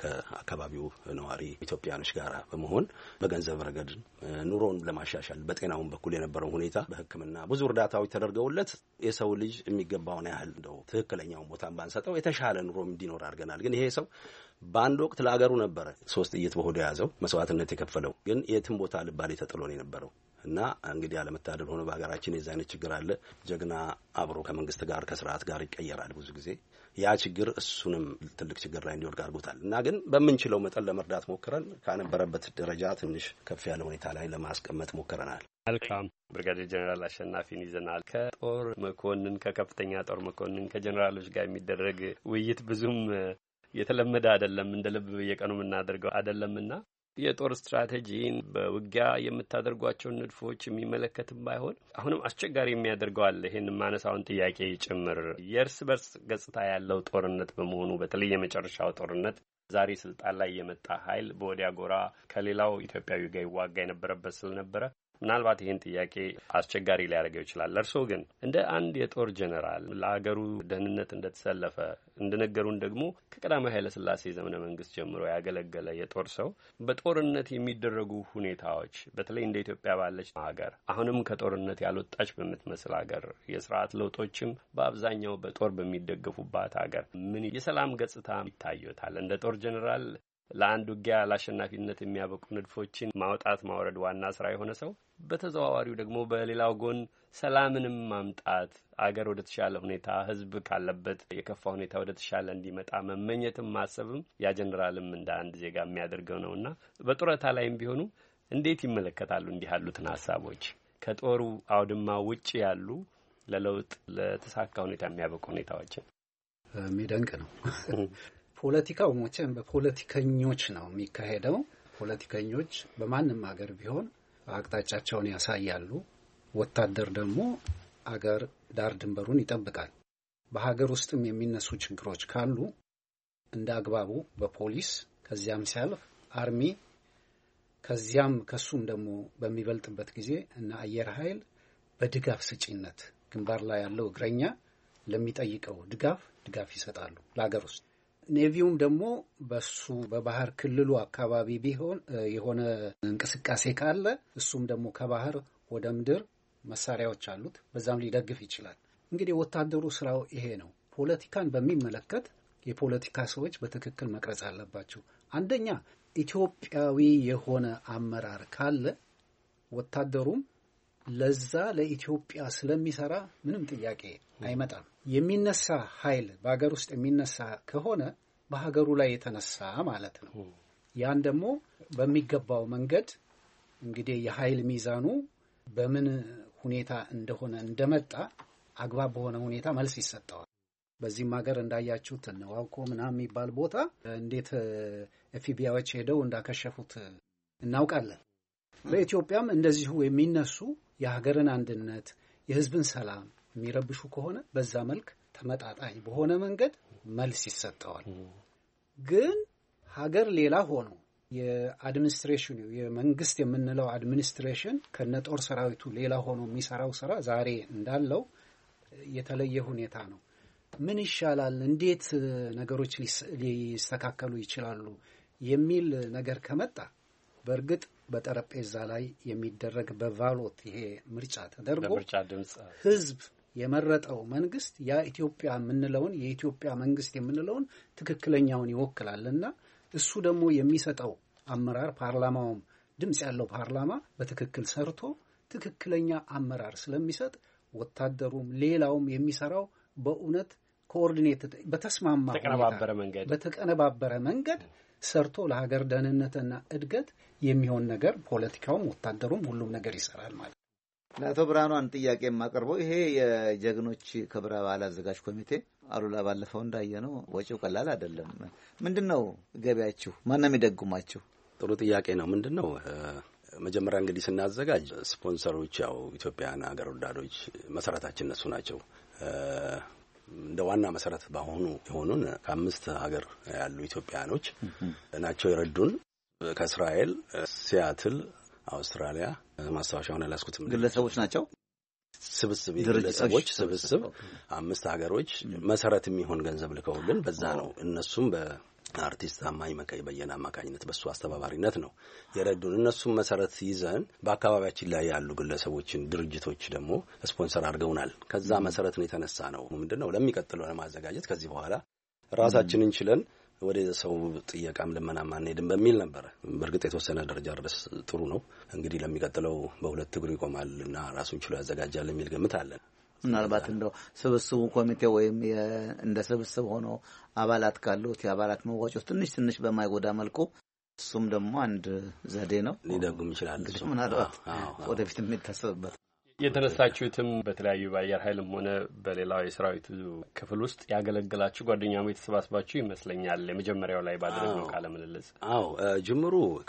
ከአካባቢው ነዋሪ ኢትዮጵያኖች ጋር በመሆን በገንዘብ ረገድ ኑሮን ለማሻሻል በጤናውን በኩል የነበረው ሁኔታ በሕክምና ብዙ እርዳታዎች ተደርገውለት የሰው ልጅ የሚገባውን ያህል እንደው ትክክለኛውን ቦታ ባንሰጠው የተሻለ ኑሮ እንዲኖር አድርገናል። ግን ይሄ ሰው በአንድ ወቅት ለአገሩ ነበረ ሶስት ጥይት በሆዱ ያዘው መስዋዕትነት የከፈለው ግን የትም ቦታ ልባል ተጥሎ ነው የነበረው እና እንግዲህ አለመታደል ሆኖ በአገራችን የዛ አይነት ችግር አለ። ጀግና አብሮ ከመንግስት ጋር ከስርዓት ጋር ይቀየራል ብዙ ጊዜ። ያ ችግር እሱንም ትልቅ ችግር ላይ እንዲወድቅ አድርጎታል እና ግን በምንችለው መጠን ለመርዳት ሞክረን ካነበረበት ደረጃ ትንሽ ከፍ ያለ ሁኔታ ላይ ለማስቀመጥ ሞክረናል። መልካም ብርጋዴር ጀነራል አሸናፊን ይዘናል። ከጦር መኮንን ከከፍተኛ ጦር መኮንን ከጀነራሎች ጋር የሚደረግ ውይይት ብዙም የተለመደ አይደለም፣ እንደ ልብ በየቀኑ የምናደርገው አይደለምና የጦር ስትራቴጂን በውጊያ የምታደርጓቸውን ንድፎች የሚመለከትም ባይሆን አሁንም አስቸጋሪ የሚያደርገው አለ። ይሄን ማነሳውን ጥያቄ ጭምር የእርስ በርስ ገጽታ ያለው ጦርነት በመሆኑ በተለይ የመጨረሻው ጦርነት ዛሬ ስልጣን ላይ የመጣ ኃይል በወዲያ ጎራ ከሌላው ኢትዮጵያዊ ጋር ይዋጋ የነበረበት ስለነበረ ምናልባት ይህን ጥያቄ አስቸጋሪ ሊያደርገው ይችላል። ለእርስዎ ግን እንደ አንድ የጦር ጀነራል ለሀገሩ ደህንነት እንደተሰለፈ እንደነገሩን ደግሞ ከቀዳማዊ ኃይለ ሥላሴ ዘመነ መንግስት ጀምሮ ያገለገለ የጦር ሰው በጦርነት የሚደረጉ ሁኔታዎች በተለይ እንደ ኢትዮጵያ ባለች ሀገር አሁንም ከጦርነት ያልወጣች በምትመስል ሀገር የስርዓት ለውጦችም በአብዛኛው በጦር በሚደገፉባት ሀገር ምን የሰላም ገጽታ ይታዩታል? እንደ ጦር ጀነራል ለአንድ ውጊያ ለአሸናፊነት የሚያበቁ ንድፎችን ማውጣት ማውረድ ዋና ስራ የሆነ ሰው በተዘዋዋሪው ደግሞ በሌላው ጎን ሰላምንም ማምጣት አገር ወደ ተሻለ ሁኔታ ህዝብ ካለበት የከፋ ሁኔታ ወደ ተሻለ እንዲመጣ መመኘትም ማሰብም ያ ጀነራልም እንደ አንድ ዜጋ የሚያደርገው ነውና በጡረታ ላይም ቢሆኑ እንዴት ይመለከታሉ እንዲህ ያሉትን ሀሳቦች? ከጦሩ አውድማ ውጪ ያሉ ለለውጥ ለተሳካ ሁኔታ የሚያበቁ ሁኔታዎችን የሚደንቅ ነው። ፖለቲካው ሞቼም በፖለቲከኞች ነው የሚካሄደው። ፖለቲከኞች በማንም ሀገር ቢሆን አቅጣጫቸውን ያሳያሉ። ወታደር ደግሞ አገር ዳር ድንበሩን ይጠብቃል። በሀገር ውስጥም የሚነሱ ችግሮች ካሉ እንደ አግባቡ በፖሊስ ከዚያም ሲያልፍ አርሚ ከዚያም ከሱም ደግሞ በሚበልጥበት ጊዜ እና አየር ኃይል በድጋፍ ስጪነት ግንባር ላይ ያለው እግረኛ ለሚጠይቀው ድጋፍ ድጋፍ ይሰጣሉ ለሀገር ውስጥ። ኔቪውም ደግሞ በሱ በባህር ክልሉ አካባቢ ቢሆን የሆነ እንቅስቃሴ ካለ እሱም ደግሞ ከባህር ወደ ምድር መሳሪያዎች አሉት በዛም ሊደግፍ ይችላል። እንግዲህ ወታደሩ ስራው ይሄ ነው። ፖለቲካን በሚመለከት የፖለቲካ ሰዎች በትክክል መቅረጽ አለባቸው። አንደኛ ኢትዮጵያዊ የሆነ አመራር ካለ ወታደሩም ለዛ ለኢትዮጵያ ስለሚሰራ ምንም ጥያቄ አይመጣም። የሚነሳ ኃይል በሀገር ውስጥ የሚነሳ ከሆነ በሀገሩ ላይ የተነሳ ማለት ነው። ያን ደግሞ በሚገባው መንገድ እንግዲህ የኃይል ሚዛኑ በምን ሁኔታ እንደሆነ እንደመጣ አግባብ በሆነ ሁኔታ መልስ ይሰጠዋል። በዚህም ሀገር እንዳያችሁት ነው ዋውኮ ምናምን የሚባል ቦታ እንዴት ኤፍቢአይዎች ሄደው እንዳከሸፉት እናውቃለን። በኢትዮጵያም እንደዚሁ የሚነሱ የሀገርን አንድነት የህዝብን ሰላም የሚረብሹ ከሆነ በዛ መልክ ተመጣጣኝ በሆነ መንገድ መልስ ይሰጠዋል። ግን ሀገር ሌላ ሆኖ የአድሚኒስትሬሽኑ የመንግስት የምንለው አድሚኒስትሬሽን ከነጦር ሰራዊቱ ሌላ ሆኖ የሚሰራው ስራ ዛሬ እንዳለው የተለየ ሁኔታ ነው። ምን ይሻላል፣ እንዴት ነገሮች ሊስተካከሉ ይችላሉ የሚል ነገር ከመጣ በእርግጥ በጠረጴዛ ላይ የሚደረግ በቫሎት ይሄ ምርጫ ተደርጎ ህዝብ የመረጠው መንግስት ያ ኢትዮጵያ የምንለውን የኢትዮጵያ መንግስት የምንለውን ትክክለኛውን ይወክላልና እሱ ደግሞ የሚሰጠው አመራር ፓርላማውም ድምጽ ያለው ፓርላማ በትክክል ሰርቶ ትክክለኛ አመራር ስለሚሰጥ ወታደሩም ሌላውም የሚሰራው በእውነት ኮኦርዲኔት በተስማማ ተቀነባበረ መንገድ በተቀነባበረ መንገድ ሰርቶ ለሀገር ደህንነትና እድገት የሚሆን ነገር ፖለቲካውም ወታደሩም ሁሉም ነገር ይሰራል ማለት ነው። ለአቶ ብርሃኑ አንድ ጥያቄ የማቀርበው ይሄ የጀግኖች ክብረ በዓል አዘጋጅ ኮሚቴ አሉላ ባለፈው እንዳየነው ወጪው ቀላል አይደለም። ምንድነው ገቢያችሁ? ማነው የሚደጉማችሁ? ጥሩ ጥያቄ ነው። ምንድነው መጀመሪያ እንግዲህ ስናዘጋጅ ስፖንሰሮች ያው ኢትዮጵያና ሀገር ወዳዶች መሰረታችን እነሱ ናቸው። እንደ ዋና መሰረት ባሆኑ የሆኑን ከአምስት ሀገር ያሉ ኢትዮጵያኖች ናቸው የረዱን። ከእስራኤል፣ ሲያትል፣ አውስትራሊያ ማስታወሻውን አላስኩትም። ግለሰቦች ናቸው። ስብስብ ግለሰቦች ስብስብ አምስት ሀገሮች መሰረት የሚሆን ገንዘብ ልከውልን በዛ ነው እነሱም በአርቲስት አማኝ መካይ በየና አማካኝነት በሱ አስተባባሪነት ነው የረዱን። እነሱም መሰረት ይዘን በአካባቢያችን ላይ ያሉ ግለሰቦችን ድርጅቶች ደግሞ ስፖንሰር አድርገውናል። ከዛ መሰረት ነው የተነሳ ነው ምንድነው ለሚቀጥለው ለማዘጋጀት ከዚህ በኋላ ራሳችንን ችለን ወደ ሰው ጥያቄም ለመናማ አንሄድም በሚል ነበር። በርግጥ የተወሰነ ደረጃ ድረስ ጥሩ ነው። እንግዲህ ለሚቀጥለው በሁለት እግሩ ይቆማልና ራሱን ችሎ ያዘጋጃል የሚል ግምት አለን። ምናልባት እንደው ስብስቡ ኮሚቴ ወይም እንደ ስብስብ ሆኖ አባላት ካሉት የአባላት መዋጮ ትንሽ ትንሽ በማይጎዳ መልኩ እሱም ደግሞ አንድ ዘዴ ነው ሊደጉም ይችላል። ምናልባት ወደፊት የሚታሰብበት የተነሳችሁትም በተለያዩ በአየር ኃይልም ሆነ በሌላው የሰራዊቱ ክፍል ውስጥ ያገለግላችሁ ጓደኛሞች የተሰባስባችሁ ይመስለኛል። የመጀመሪያው ላይ ባደረግነው ቃለ ምልልስ አዎ ጅምሩ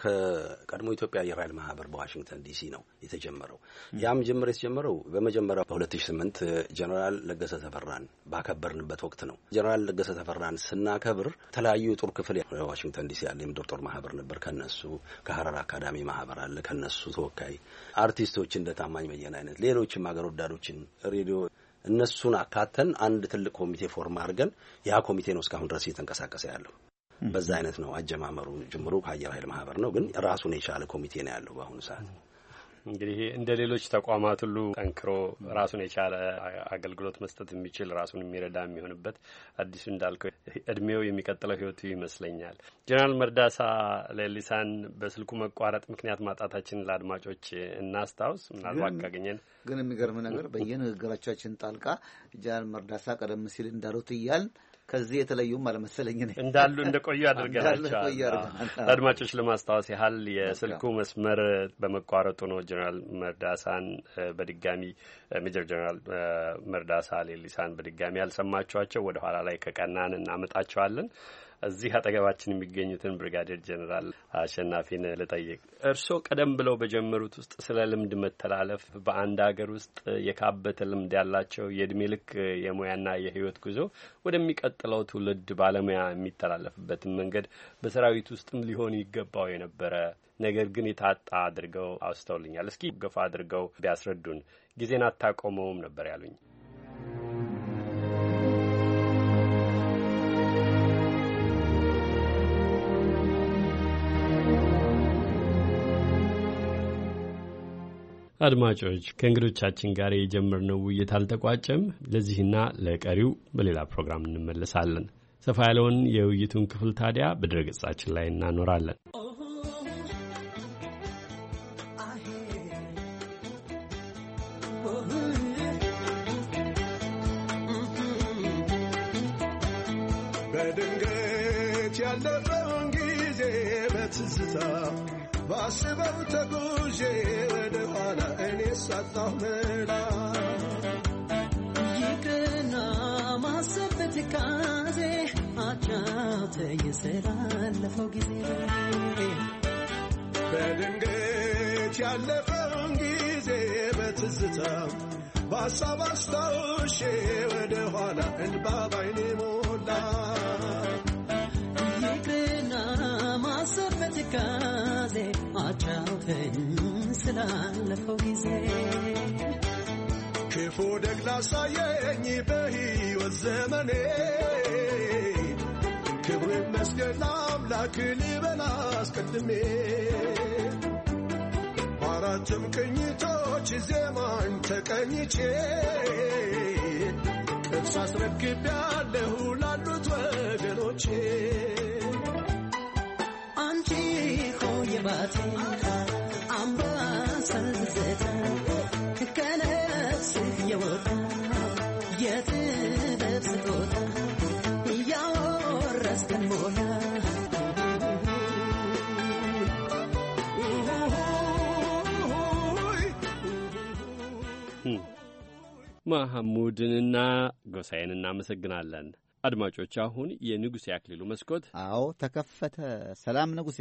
ከቀድሞ ኢትዮጵያ አየር ኃይል ማህበር በዋሽንግተን ዲሲ ነው የተጀመረው። ያም ጅምር የተጀመረው በመጀመሪያው በሁለት ሺህ ስምንት ጀነራል ለገሰ ተፈራን ባከበርንበት ወቅት ነው። ጀነራል ለገሰ ተፈራን ስናከብር ተለያዩ የጦር ክፍል ዋሽንግተን ዲሲ ያለ የምድር ጦር ማህበር ነበር። ከነሱ ከሐረር አካዳሚ ማህበር አለ። ከነሱ ተወካይ አርቲስቶች እንደ ታማኝ በየነ አይነት ሌሎችም ሀገር ወዳዶችን ሬዲዮ እነሱን አካተን አንድ ትልቅ ኮሚቴ ፎርም አድርገን ያ ኮሚቴ ነው እስካሁን ድረስ እየተንቀሳቀሰ ያለው። በዛ አይነት ነው አጀማመሩ። ጅምሩ ከአየር ኃይል ማህበር ነው፣ ግን ራሱን የቻለ ኮሚቴ ነው ያለው በአሁኑ ሰዓት። እንግዲህ እንደ ሌሎች ተቋማት ሁሉ ጠንክሮ ራሱን የቻለ አገልግሎት መስጠት የሚችል ራሱን የሚረዳ የሚሆንበት አዲሱ እንዳልከው እድሜው የሚቀጥለው ህይወቱ ይመስለኛል። ጀነራል መርዳሳ ሌሊሳን በስልኩ መቋረጥ ምክንያት ማጣታችን ለአድማጮች እናስታውስ። ምናልባት ካገኘን ግን የሚገርም ነገር በየንግግራችን ጣልቃ ጀነራል መርዳሳ ቀደም ሲል እንዳሉት እያል ከዚህ የተለዩም አለመሰለኝ ነው እንዳሉ እንደቆዩ አድርገናቸዋል። አድማጮች ለማስታወስ ያህል የስልኩ መስመር በመቋረጡ ነው ጀነራል መርዳሳን በድጋሚ ሜጀር ጀነራል መርዳሳ ሌሊሳን በድጋሚ ያልሰማችኋቸው ወደ ኋላ ላይ ከቀናን እናመጣቸዋለን። እዚህ አጠገባችን የሚገኙትን ብሪጋዴር ጀነራል አሸናፊን ልጠይቅ። እርስዎ ቀደም ብለው በጀመሩት ውስጥ ስለ ልምድ መተላለፍ በአንድ ሀገር ውስጥ የካበተ ልምድ ያላቸው የእድሜ ልክ የሙያና የህይወት ጉዞ ወደሚቀጥለው ትውልድ ባለሙያ የሚተላለፍበትን መንገድ በሰራዊት ውስጥም ሊሆን ይገባው የነበረ ነገር ግን የታጣ አድርገው አስተውልኛል። እስኪ ገፋ አድርገው ቢያስረዱን። ጊዜን አታቆመውም ነበር ያሉኝ። አድማጮች ከእንግዶቻችን ጋር የጀመርነው ውይይት አልተቋጨም። ለዚህና ለቀሪው በሌላ ፕሮግራም እንመለሳለን። ሰፋ ያለውን የውይይቱን ክፍል ታዲያ በድረገጻችን ላይ እናኖራለን። በድንገት ያለፈውን ጊዜ በትዝታ ባስበው ተጉዤ ወደ ኋላ እኔ ሳጣሁ መላ ይቅርና ማሰብ በትካዜ አጫውተኝ ስላለፈው ጊዜ በድንገት ያለፈውን ጊዜ በትዝታ በሀሳብ አስታውሼ ወደ ኋላ እንባ ባይኔ ሞላ ይቅርና ማሰብ በትካዜ አጫውተኝ ስላለፈው ጊዜ ክፉ ደግ ላሳየኝ በሕይወት ዘመኔ ክብሩ ይመስገን ለአምላክ ልበል አስቀድሜ በአራቱም ቅኝቶች ዜማን ተቀኝቼ ቅርስ አስረክቤያለሁ ላሉት ወገኖቼ አንቺ ሆይ ባቴ አምባሰል ዘታ ከነፍስህ የወጣ የጥበብ ስጦታ ያወረስከን ሞላ ማህሙድንና ጎሳዬን እናመሰግናለን። አድማጮች አሁን የንጉሴ አክሊሉ መስኮት አዎ ተከፈተ። ሰላም ንጉሴ።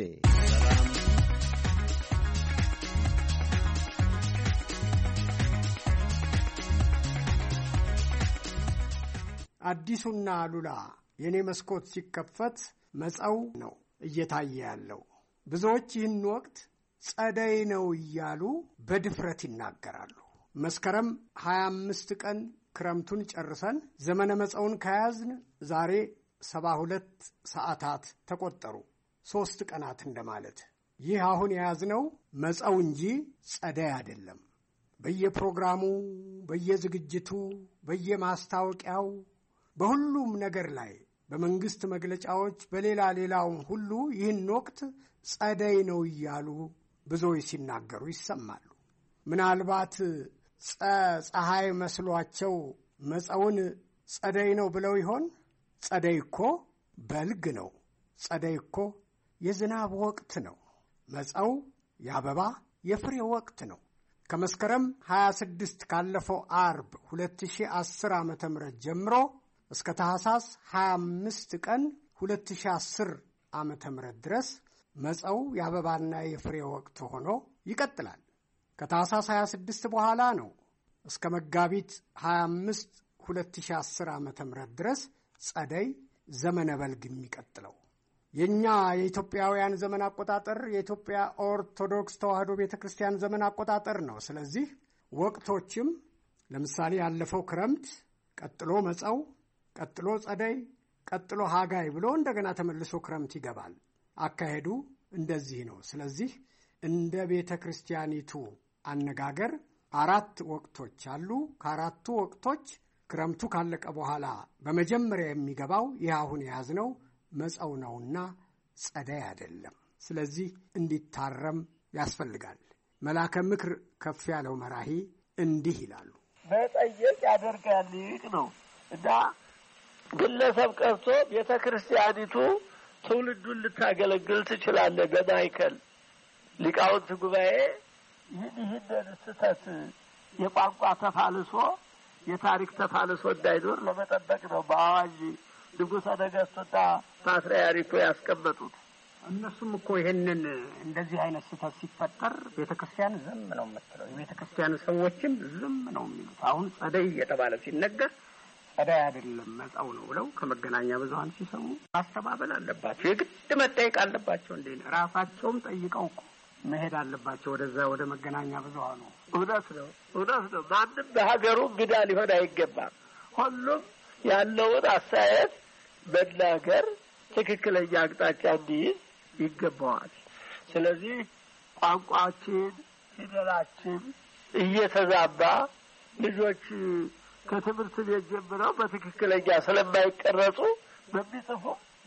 አዲሱና አሉላ የኔ መስኮት ሲከፈት መጻው ነው እየታየ ያለው። ብዙዎች ይህን ወቅት ጸደይ ነው እያሉ በድፍረት ይናገራሉ። መስከረም ሀያ አምስት ቀን ክረምቱን ጨርሰን ዘመነ መጻውን ከያዝን ዛሬ ሰባ ሁለት ሰዓታት ተቆጠሩ። ሶስት ቀናት እንደማለት። ይህ አሁን የያዝነው መጻው እንጂ ጸደይ አይደለም። በየፕሮግራሙ፣ በየዝግጅቱ፣ በየማስታወቂያው፣ በሁሉም ነገር ላይ በመንግስት መግለጫዎች በሌላ ሌላውም ሁሉ ይህን ወቅት ጸደይ ነው እያሉ ብዙዎች ሲናገሩ ይሰማሉ። ምናልባት ፀሐይ መስሏቸው መጸውን ጸደይ ነው ብለው ይሆን? ጸደይ እኮ በልግ ነው። ጸደይ እኮ የዝናብ ወቅት ነው። መጸው የአበባ የፍሬ ወቅት ነው። ከመስከረም ሃያ ስድስት ካለፈው አርብ ሁለት ሺህ አስር ዓመተ ምህረት ጀምሮ እስከ ታህሳስ ሃያ አምስት ቀን ሁለት ሺህ አስር ዓመተ ምህረት ድረስ መጸው የአበባና የፍሬ ወቅት ሆኖ ይቀጥላል። ከታህሳስ ሃያ ስድስት በኋላ ነው እስከ መጋቢት ሃያ አምስት ሁለት ሺህ አስር ዓመተ ምህረት ድረስ ጸደይ ዘመነ በልግ የሚቀጥለው። የኛ የኢትዮጵያውያን ዘመን አቆጣጠር የኢትዮጵያ ኦርቶዶክስ ተዋሕዶ ቤተክርስቲያን ዘመን አቆጣጠር ነው። ስለዚህ ወቅቶችም ለምሳሌ ያለፈው ክረምት፣ ቀጥሎ መጸው፣ ቀጥሎ ጸደይ፣ ቀጥሎ ሃጋይ ብሎ እንደገና ተመልሶ ክረምት ይገባል። አካሄዱ እንደዚህ ነው። ስለዚህ እንደ ቤተክርስቲያኒቱ አነጋገር አራት ወቅቶች አሉ። ከአራቱ ወቅቶች ክረምቱ ካለቀ በኋላ በመጀመሪያ የሚገባው ይህ አሁን የያዝነው መጸው ነውና ጸደይ አይደለም። ስለዚህ እንዲታረም ያስፈልጋል። መላከ ምክር ከፍ ያለው መራሂ እንዲህ ይላሉ። መጠየቅ ያደርጋል ይቅ ነው እና ግለሰብ ቀርቶ ቤተክርስቲያኒቱ ትውልዱን ልታገለግል ትችላለህ። በማይከል ሊቃውንት ጉባኤ ይህን ይህንን ስህተት የቋንቋ ተፋልሶ የታሪክ ተፋልሶ እንዳይኖር ለመጠበቅ ነው በአዋጅ ንጉሠ ነገሥቱና ፓትርያርኩ ያስቀመጡት። እነሱም እኮ ይሄንን እንደዚህ አይነት ስህተት ሲፈጠር ቤተክርስቲያን ዝም ነው የምትለው። የቤተክርስቲያን ሰዎችም ዝም ነው የሚሉት። አሁን ጸደይ የተባለ ሲነገር ጸደይ አይደለም መጸው ነው ብለው ከመገናኛ ብዙኃን ሲሰሙ ማስተባበል አለባቸው። የግድ መጠየቅ አለባቸው። እንዴ ራሳቸውም ጠይቀው እኮ መሄድ አለባቸው ወደዛ ወደ መገናኛ ብዙኃኑ። እውነት ነው እውነት ነው። ማንም በሀገሩ እንግዳ ሊሆን አይገባም። ሁሉም ያለውን አስተያየት መናገር ትክክለኛ አቅጣጫ እንዲይዝ ይገባዋል። ስለዚህ ቋንቋችን ፊደላችን እየተዛባ ልጆች ከትምህርት ቤት ጀምረው በትክክለኛ ስለማይቀረጹ በሚጽፉ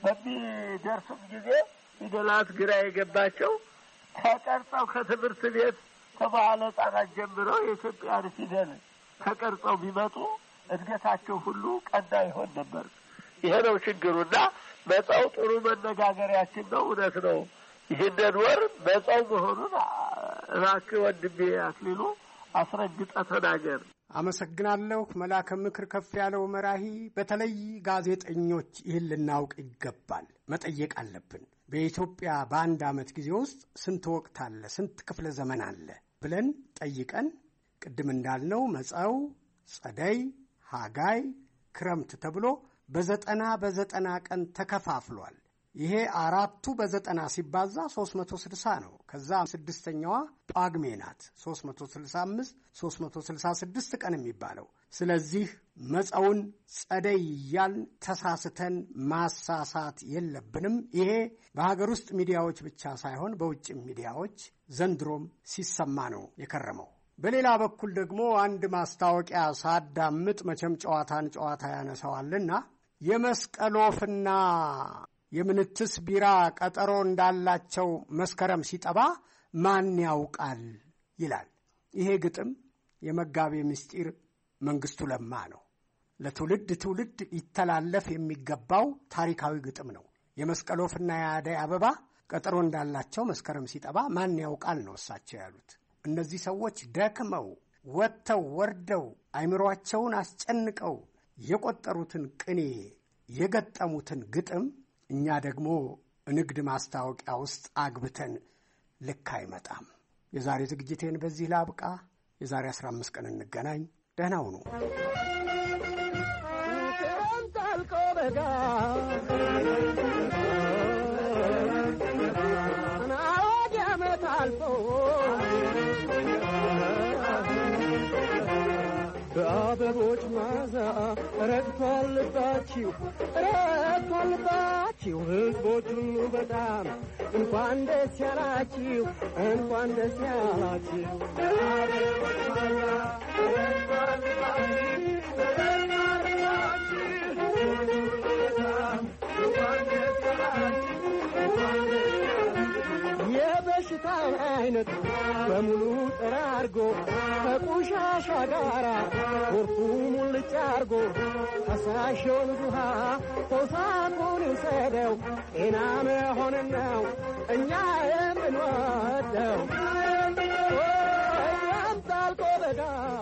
በሚደርሱም ጊዜ ፊደላት ግራ የገባቸው ተቀርጸው ከትምህርት ቤት ከመዋዕለ ሕፃናት ጀምረው የኢትዮጵያን ፊደል ተቀርጸው ቢመጡ እድገታቸው ሁሉ ቀና ይሆን ነበር። ይሄ ነው ችግሩና መጸው ጥሩ መነጋገሪያችን ነው። እውነት ነው። ይህንን ወር መጸው መሆኑን እባክህ ወንድሜ አክሊሉ አስረግጠህ ተናገር። አመሰግናለሁ። መላከ ምክር ከፍ ያለው መራሂ፣ በተለይ ጋዜጠኞች ይህን ልናውቅ ይገባል፣ መጠየቅ አለብን። በኢትዮጵያ በአንድ ዓመት ጊዜ ውስጥ ስንት ወቅት አለ፣ ስንት ክፍለ ዘመን አለ ብለን ጠይቀን ቅድም እንዳልነው መጸው፣ ጸደይ፣ ሃጋይ፣ ክረምት ተብሎ በዘጠና በዘጠና ቀን ተከፋፍሏል። ይሄ አራቱ በዘጠና ሲባዛ ሶስት መቶ ስልሳ ነው። ከዛ ስድስተኛዋ ጳጉሜ ናት። ሶስት መቶ ስልሳ አምስት ሶስት መቶ ስልሳ ስድስት ቀን የሚባለው። ስለዚህ መጸውን ጸደይ እያልን ተሳስተን ማሳሳት የለብንም። ይሄ በሀገር ውስጥ ሚዲያዎች ብቻ ሳይሆን በውጭ ሚዲያዎች ዘንድሮም ሲሰማ ነው የከረመው። በሌላ በኩል ደግሞ አንድ ማስታወቂያ ሳዳምጥ መቼም ጨዋታን ጨዋታ ያነሳዋልና የመስቀል ወፍና የምንትስ ቢራ ቀጠሮ እንዳላቸው መስከረም ሲጠባ ማን ያውቃል ይላል። ይሄ ግጥም የመጋቤ ምስጢር መንግስቱ ለማ ነው። ለትውልድ ትውልድ ይተላለፍ የሚገባው ታሪካዊ ግጥም ነው። የመስቀል ወፍና የአደይ አበባ ቀጠሮ እንዳላቸው መስከረም ሲጠባ ማን ያውቃል ነው እሳቸው ያሉት። እነዚህ ሰዎች ደክመው ወጥተው ወርደው አይምሮአቸውን አስጨንቀው የቆጠሩትን ቅኔ የገጠሙትን ግጥም እኛ ደግሞ ንግድ ማስታወቂያ ውስጥ አግብተን ልክ አይመጣም። የዛሬ ዝግጅቴን በዚህ ላብቃ። የዛሬ አስራ አምስት ቀን እንገናኝ። ደህና ሁኑ። በአበቦች ማዛ ረግቷል ልባችሁ ረግቷል ልባችሁ ሕዝቦች ሁሉ በጣም እንኳን ደስ ያላችሁ እንኳን ደስ ያላችሁ። በአበቦች ማዛ ረግቷል ልባችሁ ረግቷል ልባችሁ ሕዝቦች ሁሉ በጣም የበሽታው አይነት በሙሉ ጠራርጎ ከቆሻሻ ጋራ ጎርፉ ሙልጭ አርጎ ፈሳሹን ውሃ ተውሳኩን ሰደው ጤና መሆንን ነው እኛ የምንወደው ያምጣልቆ በዳ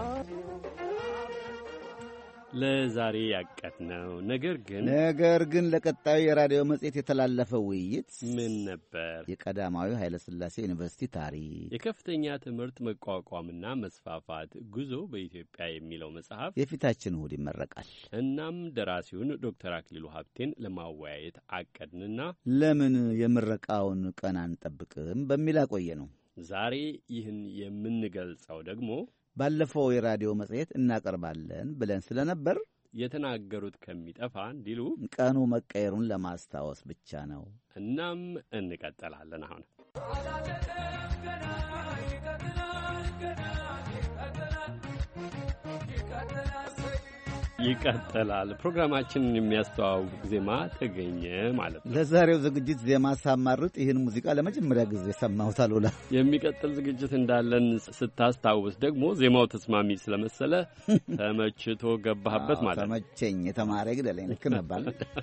ለዛሬ ያቀድነው ነገር ግን ነገር ግን ለቀጣዩ የራዲዮ መጽሔት የተላለፈው ውይይት ምን ነበር? የቀዳማዊ ኃይለ ሥላሴ ዩኒቨርሲቲ ታሪክ፣ የከፍተኛ ትምህርት መቋቋምና መስፋፋት ጉዞ በኢትዮጵያ የሚለው መጽሐፍ የፊታችን እሁድ ይመረቃል። እናም ደራሲውን ዶክተር አክሊሉ ሀብቴን ለማወያየት አቀድንና ለምን የምረቃውን ቀን አንጠብቅም በሚል አቆየ ነው። ዛሬ ይህን የምንገልጸው ደግሞ ባለፈው የራዲዮ መጽሔት እናቀርባለን ብለን ስለነበር የተናገሩት ከሚጠፋ እንዲሉ ቀኑ መቀየሩን ለማስታወስ ብቻ ነው። እናም እንቀጥላለን አሁን ይቀጥላል። ፕሮግራማችንን የሚያስተዋውቅ ዜማ ተገኘ ማለት ነው። ለዛሬው ዝግጅት ዜማ ሳማርጥ ይህን ሙዚቃ ለመጀመሪያ ጊዜ ሰማሁት። አሉላ የሚቀጥል ዝግጅት እንዳለን ስታስታውስ ደግሞ ዜማው ተስማሚ ስለመሰለ ተመችቶ ገባህበት ማለት ነው። ተመቸኝ። የተማረ ግደለኝ ልክ ነበር።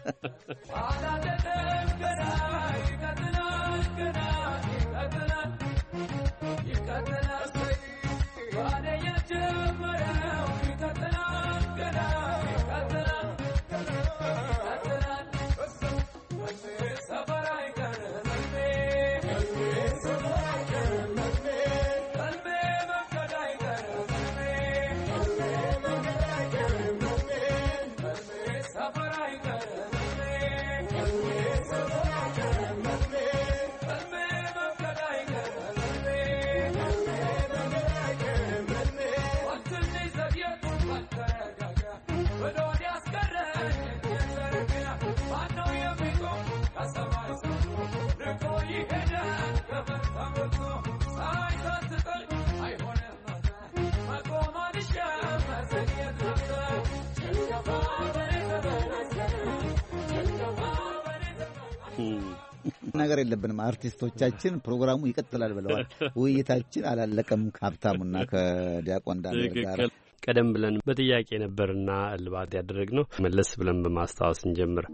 ነገር የለብንም። አርቲስቶቻችን ፕሮግራሙ ይቀጥላል ብለዋል። ውይይታችን አላለቀም ከሀብታሙና ከዲያቆን ዳንኤል ጋር። ቀደም ብለን በጥያቄ ነበርና እልባት ያደረግነው መለስ ብለን በማስታወስ እንጀምር።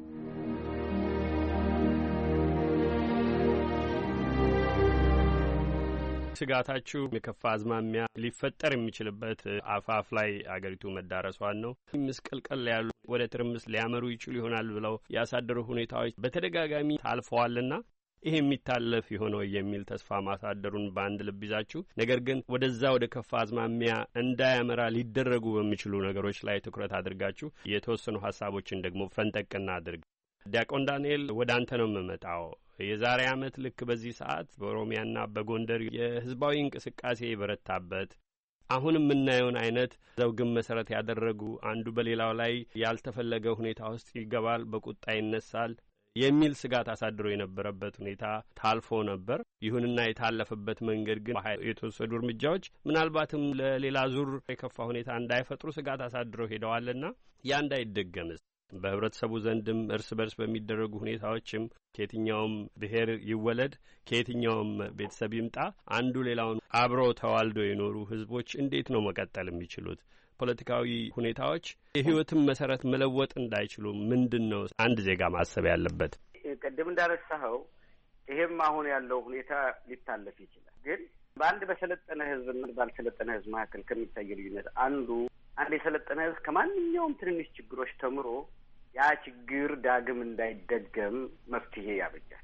ስጋታችሁ የከፋ አዝማሚያ ሊፈጠር የሚችልበት አፋፍ ላይ አገሪቱ መዳረሷን ነው። ምስቅልቅል ያሉ ወደ ትርምስ ሊያመሩ ይችሉ ይሆናል ብለው ያሳደሩ ሁኔታዎች በተደጋጋሚ ታልፈዋልና ይሄ የሚታለፍ የሆነው የሚል ተስፋ ማሳደሩን በአንድ ልብ ይዛችሁ፣ ነገር ግን ወደዛ ወደ ከፋ አዝማሚያ እንዳያመራ ሊደረጉ በሚችሉ ነገሮች ላይ ትኩረት አድርጋችሁ የተወሰኑ ሀሳቦችን ደግሞ ፈንጠቅና አድርግ። ዲያቆን ዳንኤል ወደ አንተ ነው የምመጣው። የዛሬ ዓመት ልክ በዚህ ሰዓት በኦሮሚያና በጎንደር የህዝባዊ እንቅስቃሴ የበረታበት አሁን የምናየውን አይነት ዘውግን መሰረት ያደረጉ አንዱ በሌላው ላይ ያልተፈለገ ሁኔታ ውስጥ ይገባል፣ በቁጣ ይነሳል የሚል ስጋት አሳድሮ የነበረበት ሁኔታ ታልፎ ነበር። ይሁንና የታለፈበት መንገድ ግን የተወሰዱ እርምጃዎች ምናልባትም ለሌላ ዙር የከፋ ሁኔታ እንዳይፈጥሩ ስጋት አሳድረው ሄደዋልና ያ እንዳይደገምስ በህብረተሰቡ ዘንድም እርስ በርስ በሚደረጉ ሁኔታዎችም ከየትኛውም ብሔር ይወለድ ከየትኛውም ቤተሰብ ይምጣ አንዱ ሌላውን አብረው ተዋልዶ የኖሩ ህዝቦች እንዴት ነው መቀጠል የሚችሉት? ፖለቲካዊ ሁኔታዎች የህይወትን መሰረት መለወጥ እንዳይችሉ ምንድን ነው አንድ ዜጋ ማሰብ ያለበት? ቅድም እንዳነሳኸው ይሄም አሁን ያለው ሁኔታ ሊታለፍ ይችላል። ግን በአንድ በሰለጠነ ህዝብና ባልሰለጠነ ህዝብ መካከል ከሚታይ ልዩነት አንዱ አንድ የሰለጠነ ህዝብ ከማንኛውም ትንንሽ ችግሮች ተምሮ ያ ችግር ዳግም እንዳይደገም መፍትሄ ያበጃል።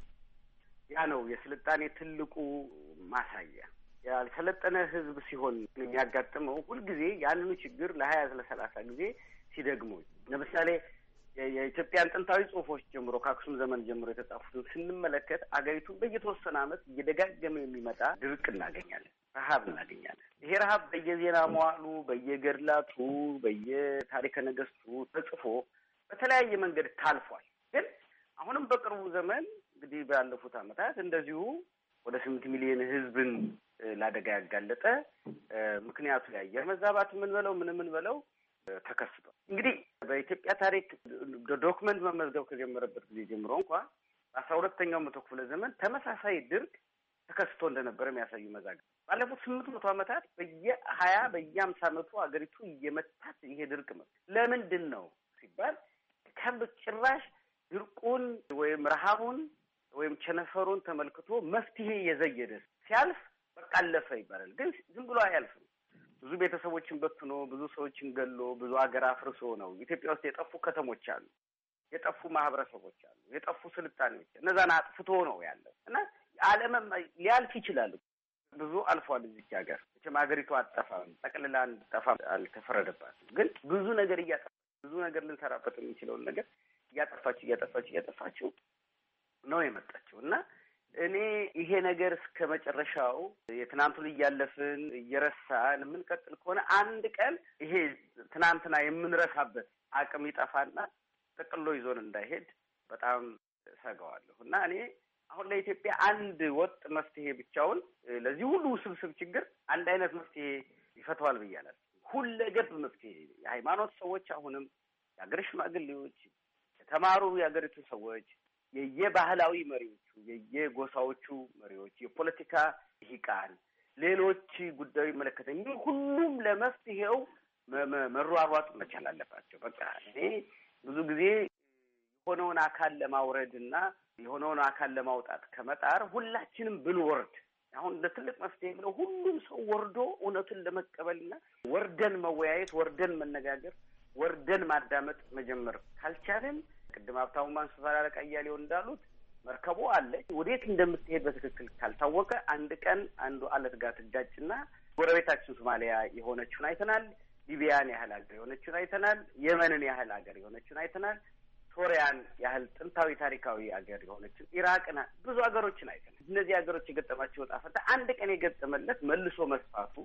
ያ ነው የስልጣኔ ትልቁ ማሳያ። ያልሰለጠነ ህዝብ ሲሆን የሚያጋጥመው ሁልጊዜ ያንኑ ችግር ለሀያ ለሰላሳ ጊዜ ሲደግሙ፣ ለምሳሌ የኢትዮጵያን ጥንታዊ ጽሁፎች ጀምሮ ከአክሱም ዘመን ጀምሮ የተጻፉትን ስንመለከት አገሪቱ በየተወሰነ ዓመት እየደጋገመ የሚመጣ ድርቅ እናገኛለን፣ ረሀብ እናገኛለን። ይሄ ረሀብ በየዜና መዋሉ፣ በየገድላቱ፣ በየታሪከ ነገስቱ ተጽፎ በተለያየ መንገድ ታልፏል። ግን አሁንም በቅርቡ ዘመን እንግዲህ ባለፉት ዓመታት እንደዚሁ ወደ ስምንት ሚሊዮን ህዝብን ለአደጋ ያጋለጠ ምክንያቱ የአየር መዛባት ምን በለው ምን ምን በለው ተከስቷል። እንግዲህ በኢትዮጵያ ታሪክ ዶክመንት መመዝገብ ከጀመረበት ጊዜ ጀምሮ እንኳ በአስራ ሁለተኛው መቶ ክፍለ ዘመን ተመሳሳይ ድርቅ ተከስቶ እንደነበረ የሚያሳዩ መዛግብት ባለፉት ስምንት መቶ ዓመታት በየሀያ በየአምሳ ዓመቱ አገሪቱ እየመታት ይሄ ድርቅ ነው። ለምንድን ነው ሲባል ከጭራሽ ድርቁን ወይም ረሃቡን ወይም ቸነፈሩን ተመልክቶ መፍትሄ የዘየደ ሲያልፍ በቃ አለፈ ይባላል። ግን ዝም ብሎ አያልፍም። ብዙ ቤተሰቦችን በትኖ ብዙ ሰዎችን ገሎ ብዙ ሀገር አፍርሶ ነው። ኢትዮጵያ ውስጥ የጠፉ ከተሞች አሉ፣ የጠፉ ማህበረሰቦች አሉ፣ የጠፉ ስልጣኔዎች እነዛን አጥፍቶ ነው ያለው እና ዓለምም ሊያልፍ ይችላል። ብዙ አልፏል እዚህ ሀገር። መቼም ሀገሪቱ አጠፋም ጠቅልላ እንድጠፋ አልተፈረደባትም። ግን ብዙ ነገር እያጠፋ ብዙ ነገር ልንሰራበት የሚችለውን ነገር እያጠፋች እያጠፋች እያጠፋችው ነው የመጣችው እና እኔ ይሄ ነገር እስከ መጨረሻው የትናንቱን እያለፍን እየረሳን የምንቀጥል ከሆነ አንድ ቀን ይሄ ትናንትና የምንረሳበት አቅም ይጠፋና ጠቅሎ ይዞን እንዳይሄድ በጣም ሰጋዋለሁ እና እኔ አሁን ለኢትዮጵያ አንድ ወጥ መፍትሄ ብቻውን ለዚህ ሁሉ ውስብስብ ችግር አንድ አይነት መፍትሄ ይፈታዋል ብያለሁ። ሁለገብ መፍትሄ የሃይማኖት ሰዎች፣ አሁንም የአገር ሽማግሌዎች፣ የተማሩ የአገሪቱ ሰዎች፣ የየባህላዊ መሪዎቹ፣ የየጎሳዎቹ መሪዎች፣ የፖለቲካ ልሂቃን፣ ሌሎች ጉዳዩ ይመለከተኝ ሁሉም ለመፍትሄው መሯሯጥ መቻል አለባቸው። በቃ እኔ ብዙ ጊዜ የሆነውን አካል ለማውረድ እና የሆነውን አካል ለማውጣት ከመጣር ሁላችንም ብንወርድ አሁን እንደ ትልቅ መፍትሄ ብለው ሁሉም ሰው ወርዶ እውነቱን ለመቀበልና ወርደን መወያየት፣ ወርደን መነጋገር፣ ወርደን ማዳመጥ መጀመር ካልቻለን ቅድም ሀብታሙ ማንሱፋራ አለቃ እያሌው እንዳሉት መርከቡ አለ ወዴት እንደምትሄድ በትክክል ካልታወቀ አንድ ቀን አንዱ አለት ጋር ትጋጭና ጎረቤታችን ሶማሊያ የሆነችውን አይተናል። ሊቢያን ያህል ሀገር የሆነችውን አይተናል። የመንን ያህል ሀገር የሆነችውን አይተናል። ሶሪያን ያህል ጥንታዊ ታሪካዊ ሀገር የሆነችን ኢራቅን፣ ብዙ ሀገሮችን አይተናል። እነዚህ ሀገሮች የገጠማቸው ዕጣ ፈንታ አንድ ቀን የገጠመለት መልሶ መስፋቱ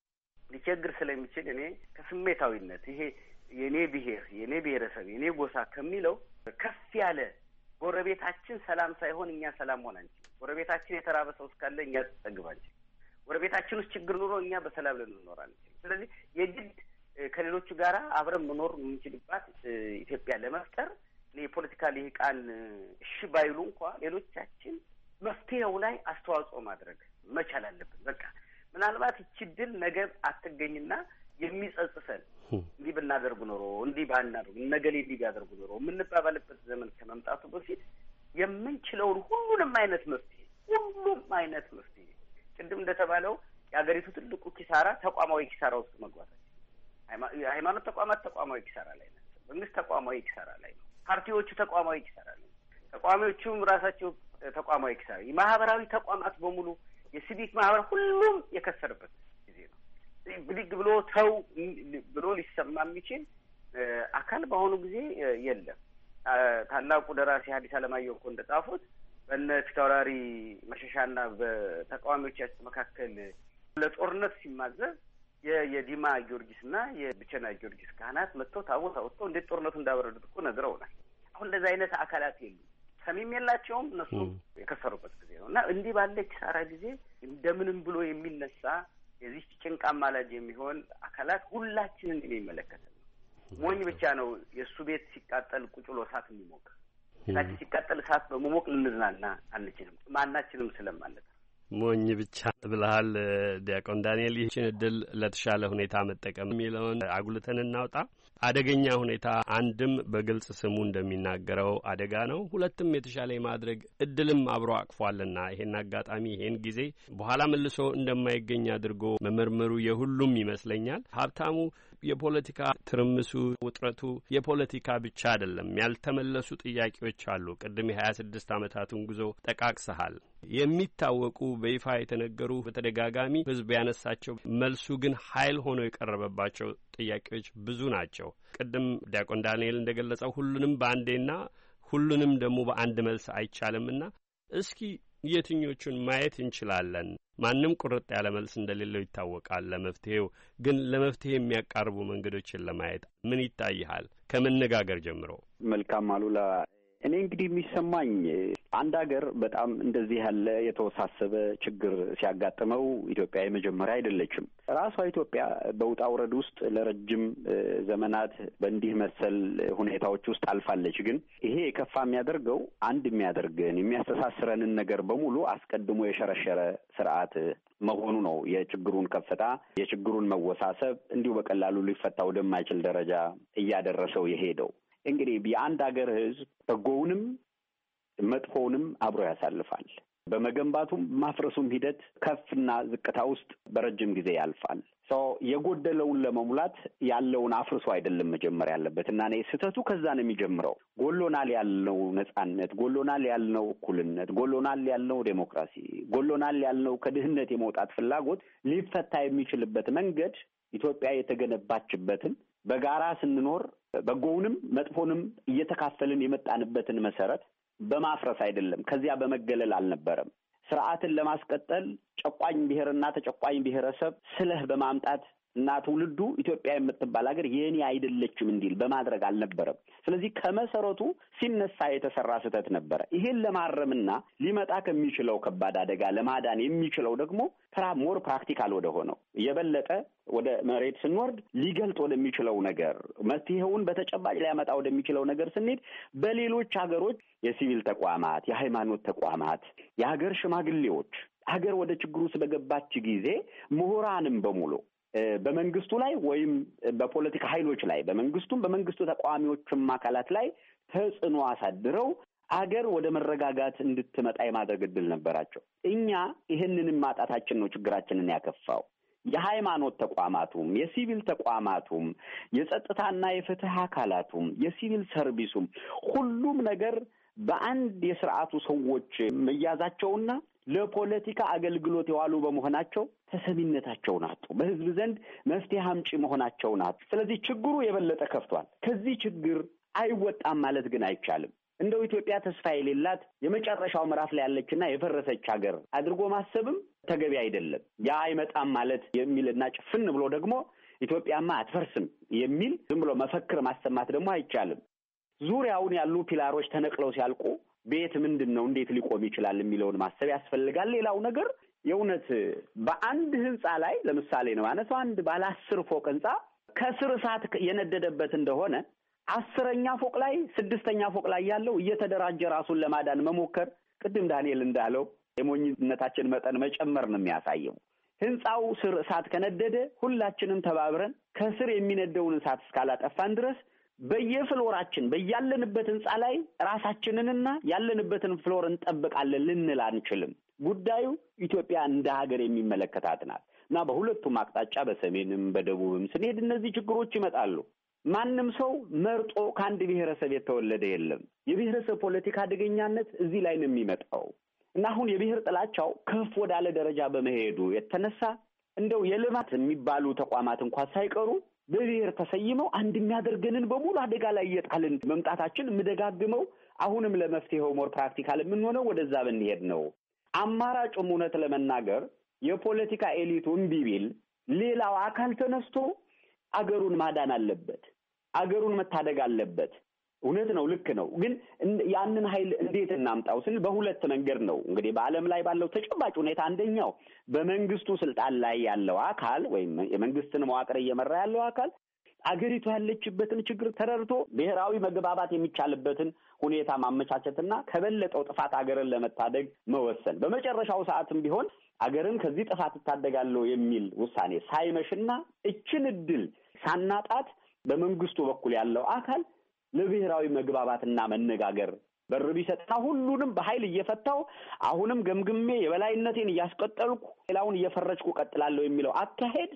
ሊቸግር ስለሚችል እኔ ከስሜታዊነት ይሄ የኔ ብሔር የኔ ብሔረሰብ የኔ ጎሳ ከሚለው ከፍ ያለ ጎረቤታችን ሰላም ሳይሆን እኛ ሰላም ሆነ እንጂ ጎረቤታችን የተራበ ሰው እስካለ እኛ ተጠግባችን ጎረቤታችን ውስጥ ችግር ኑሮ እኛ በሰላም ልንኖር አንችልም። ስለዚህ የግድ ከሌሎቹ ጋራ አብረን መኖር የምንችልባት ኢትዮጵያ ለመፍጠር የፖለቲካ ልሂቃን እሺ ባይሉ እንኳ ሌሎቻችን መፍትሄው ላይ አስተዋጽኦ ማድረግ መቻል አለብን። በቃ ምናልባት ይቺ ድል ነገር አትገኝና የሚጸጽፈን እንዲህ ብናደርጉ ኖሮ እንዲህ ባናደርጉ ነገሌ እንዲህ ቢያደርጉ ኖሮ የምንባባልበት ዘመን ከመምጣቱ በፊት የምንችለውን ሁሉንም አይነት መፍትሄ ሁሉም አይነት መፍትሄ ቅድም እንደተባለው የሀገሪቱ ትልቁ ኪሳራ ተቋማዊ ኪሳራ ውስጥ መግባታችን። የሃይማኖት ተቋማት ተቋማዊ ኪሳራ ላይ ናቸው። መንግስት ተቋማዊ ኪሳራ ላይ ነው። ፓርቲዎቹ ተቋማዊ ኪሳራ ላይ ነው። ተቋሚዎቹም ራሳቸው ተቋማዊ ኪሳራ፣ የማህበራዊ ተቋማት በሙሉ የሲቪክ ማህበር ሁሉም የከሰርበት ጊዜ ነው። ብድግ ብሎ ተው ብሎ ሊሰማ የሚችል አካል በአሁኑ ጊዜ የለም። ታላቁ ደራሲ ሐዲስ ዓለማየሁ እኮ እንደጻፉት በእነ ፊታውራሪ መሸሻና በተቃዋሚዎቻችን መካከል ለጦርነት ሲማዘዝ የዲማ ጊዮርጊስና የብቸና ጊዮርጊስ ካህናት መጥተው ታቦት አውጥተው እንዴት ጦርነቱ እንዳበረዱት እኮ ነግረውናል። አሁን እንደዛ አይነት አካላት የሉ፣ ሰሚም የላቸውም። እነሱ የከሰሩበት ጊዜ ነው እና እንዲህ ባለ ኪሳራ ጊዜ እንደምንም ብሎ የሚነሳ የዚህ ጭንቅ አማላጅ የሚሆን አካላት ሁላችንን የሚመለከት ነው። ሞኝ ብቻ ነው የእሱ ቤት ሲቃጠል ቁጭ ብሎ እሳት የሚሞቅ። ቤታችን ሲቃጠል እሳት በመሞቅ ልንዝናና አንችልም፣ ማናችንም ስለማለት ሞኝ ብቻ ብለሃል ዲያቆን ዳንኤል። ይህችን እድል ለተሻለ ሁኔታ መጠቀም የሚለውን አጉልተን እናውጣ። አደገኛ ሁኔታ አንድም በግልጽ ስሙ እንደሚናገረው አደጋ ነው፣ ሁለትም የተሻለ የማድረግ እድልም አብሮ አቅፏልና ይሄን አጋጣሚ ይሄን ጊዜ በኋላ መልሶ እንደማይገኝ አድርጎ መመርመሩ የሁሉም ይመስለኛል። ሀብታሙ፣ የፖለቲካ ትርምሱ ውጥረቱ የፖለቲካ ብቻ አይደለም፣ ያልተመለሱ ጥያቄዎች አሉ። ቅድም የሀያ ስድስት ዓመታቱን ጉዞ ጠቃቅሰሃል። የሚታወቁ በይፋ የተነገሩ በተደጋጋሚ ህዝብ ያነሳቸው መልሱ ግን ኃይል ሆኖ የቀረበባቸው ጥያቄዎች ብዙ ናቸው። ቅድም ዲያቆን ዳንኤል እንደገለጸው ሁሉንም በአንዴና ሁሉንም ደግሞ በአንድ መልስ አይቻልምና እስኪ የትኞቹን ማየት እንችላለን? ማንም ቁርጥ ያለ መልስ እንደሌለው ይታወቃል። ለመፍትሄው ግን ለመፍትሄ የሚያቃርቡ መንገዶችን ለማየት ምን ይታይሃል? ከመነጋገር ጀምሮ። መልካም አሉላ፣ እኔ እንግዲህ የሚሰማኝ አንድ ሀገር በጣም እንደዚህ ያለ የተወሳሰበ ችግር ሲያጋጥመው ኢትዮጵያ የመጀመሪያ አይደለችም። ራሷ ኢትዮጵያ በውጣ ውረድ ውስጥ ለረጅም ዘመናት በእንዲህ መሰል ሁኔታዎች ውስጥ አልፋለች። ግን ይሄ የከፋ የሚያደርገው አንድ የሚያደርገን የሚያስተሳስረንን ነገር በሙሉ አስቀድሞ የሸረሸረ ስርዓት መሆኑ ነው። የችግሩን ከፍታ የችግሩን መወሳሰብ እንዲሁ በቀላሉ ሊፈታ ወደማይችል ደረጃ እያደረሰው የሄደው እንግዲህ የአንድ ሀገር ህዝብ በጎውንም መጥፎውንም አብሮ ያሳልፋል። በመገንባቱም ማፍረሱም ሂደት ከፍና ዝቅታ ውስጥ በረጅም ጊዜ ያልፋል። ሰው የጎደለውን ለመሙላት ያለውን አፍርሶ አይደለም መጀመሪያ ያለበት እና እኔ ስህተቱ ከዛ ነው የሚጀምረው። ጎሎናል ያልነው ነጻነት፣ ጎሎናል ያልነው እኩልነት፣ ጎሎናል ያልነው ዴሞክራሲ፣ ጎሎናል ያልነው ከድህነት የመውጣት ፍላጎት ሊፈታ የሚችልበት መንገድ ኢትዮጵያ የተገነባችበትን በጋራ ስንኖር በጎውንም መጥፎንም እየተካፈልን የመጣንበትን መሰረት በማፍረስ አይደለም። ከዚያ በመገለል አልነበረም። ስርዓትን ለማስቀጠል ጨቋኝ ብሔርና ተጨቋኝ ብሔረሰብ ስለህ በማምጣት እና ትውልዱ ኢትዮጵያ የምትባል ሀገር የኔ አይደለችም እንዲል በማድረግ አልነበረም። ስለዚህ ከመሰረቱ ሲነሳ የተሰራ ስህተት ነበረ። ይሄን ለማረምና ሊመጣ ከሚችለው ከባድ አደጋ ለማዳን የሚችለው ደግሞ ተራ ሞር ፕራክቲካል ወደ ሆነው የበለጠ ወደ መሬት ስንወርድ ሊገልጥ ወደሚችለው ነገር መፍትሄውን በተጨባጭ ሊያመጣ ወደሚችለው ነገር ስንሄድ በሌሎች ሀገሮች የሲቪል ተቋማት፣ የሃይማኖት ተቋማት፣ የሀገር ሽማግሌዎች ሀገር ወደ ችግሩ ውስጥ በገባች ጊዜ ምሁራንም በሙሉ በመንግስቱ ላይ ወይም በፖለቲካ ኃይሎች ላይ በመንግስቱም በመንግስቱ ተቃዋሚዎችም አካላት ላይ ተጽዕኖ አሳድረው አገር ወደ መረጋጋት እንድትመጣ የማድረግ ዕድል ነበራቸው። እኛ ይህንንም ማጣታችን ነው ችግራችንን ያከፋው። የሃይማኖት ተቋማቱም የሲቪል ተቋማቱም የጸጥታና የፍትህ አካላቱም የሲቪል ሰርቪሱም ሁሉም ነገር በአንድ የሥርዓቱ ሰዎች መያዛቸውና ለፖለቲካ አገልግሎት የዋሉ በመሆናቸው ተሰሚነታቸውን አጡ። በህዝብ ዘንድ መፍትሄ አምጪ መሆናቸውን አጡ። ስለዚህ ችግሩ የበለጠ ከፍቷል። ከዚህ ችግር አይወጣም ማለት ግን አይቻልም። እንደው ኢትዮጵያ ተስፋ የሌላት የመጨረሻው ምዕራፍ ላይ ያለችና የፈረሰች ሀገር አድርጎ ማሰብም ተገቢ አይደለም። ያ አይመጣም ማለት የሚልና ጭፍን ብሎ ደግሞ ኢትዮጵያማ አትፈርስም የሚል ዝም ብሎ መፈክር ማሰማት ደግሞ አይቻልም። ዙሪያውን ያሉ ፒላሮች ተነቅለው ሲያልቁ ቤት ምንድነው እንዴት ሊቆም ይችላል የሚለውን ማሰብ ያስፈልጋል። ሌላው ነገር የእውነት በአንድ ህንጻ ላይ ለምሳሌ ነው አነሳው አንድ ባለ አስር ፎቅ ህንጻ ከስር እሳት የነደደበት እንደሆነ አስረኛ ፎቅ ላይ ስድስተኛ ፎቅ ላይ ያለው እየተደራጀ ራሱን ለማዳን መሞከር ቅድም ዳንኤል እንዳለው የሞኝነታችን መጠን መጨመር ነው የሚያሳየው። ህንጻው ስር እሳት ከነደደ ሁላችንም ተባብረን ከስር የሚነደውን እሳት እስካላጠፋን ድረስ በየፍሎራችን በያለንበት ህንጻ ላይ ራሳችንንና ያለንበትን ፍሎር እንጠብቃለን ልንል አንችልም። ጉዳዩ ኢትዮጵያ እንደ ሀገር የሚመለከታት ናት እና በሁለቱም አቅጣጫ በሰሜንም በደቡብም ስንሄድ እነዚህ ችግሮች ይመጣሉ። ማንም ሰው መርጦ ከአንድ ብሔረሰብ የተወለደ የለም። የብሔረሰብ ፖለቲካ አደገኛነት እዚህ ላይ ነው የሚመጣው እና አሁን የብሔር ጥላቻው ከፍ ወዳለ ደረጃ በመሄዱ የተነሳ እንደው የልማት የሚባሉ ተቋማት እንኳን ሳይቀሩ በብሔር ተሰይመው አንድ የሚያደርገንን በሙሉ አደጋ ላይ እየጣልን መምጣታችን ምደጋግመው አሁንም ለመፍትሄው ሞር ፕራክቲካል የምንሆነው ወደዛ ብንሄድ ነው። አማራጩም እውነት ለመናገር የፖለቲካ ኤሊቱ እምቢ ቢል ሌላው አካል ተነስቶ አገሩን ማዳን አለበት፣ አገሩን መታደግ አለበት። እውነት ነው፣ ልክ ነው። ግን ያንን ኃይል እንዴት እናምጣው ስል በሁለት መንገድ ነው። እንግዲህ በዓለም ላይ ባለው ተጨባጭ ሁኔታ አንደኛው በመንግስቱ ስልጣን ላይ ያለው አካል ወይም የመንግስትን መዋቅር እየመራ ያለው አካል አገሪቱ ያለችበትን ችግር ተረድቶ ብሔራዊ መግባባት የሚቻልበትን ሁኔታ ማመቻቸትና ከበለጠው ጥፋት አገርን ለመታደግ መወሰን፣ በመጨረሻው ሰዓትም ቢሆን አገርን ከዚህ ጥፋት ተታደጋለሁ የሚል ውሳኔ ሳይመሽና እችን እድል ሳናጣት በመንግስቱ በኩል ያለው አካል ለብሔራዊ መግባባትና መነጋገር በር ቢሰጥና ሁሉንም በኃይል እየፈታው አሁንም ገምግሜ የበላይነቴን እያስቀጠልኩ ሌላውን እየፈረጅኩ ቀጥላለሁ የሚለው አካሄድ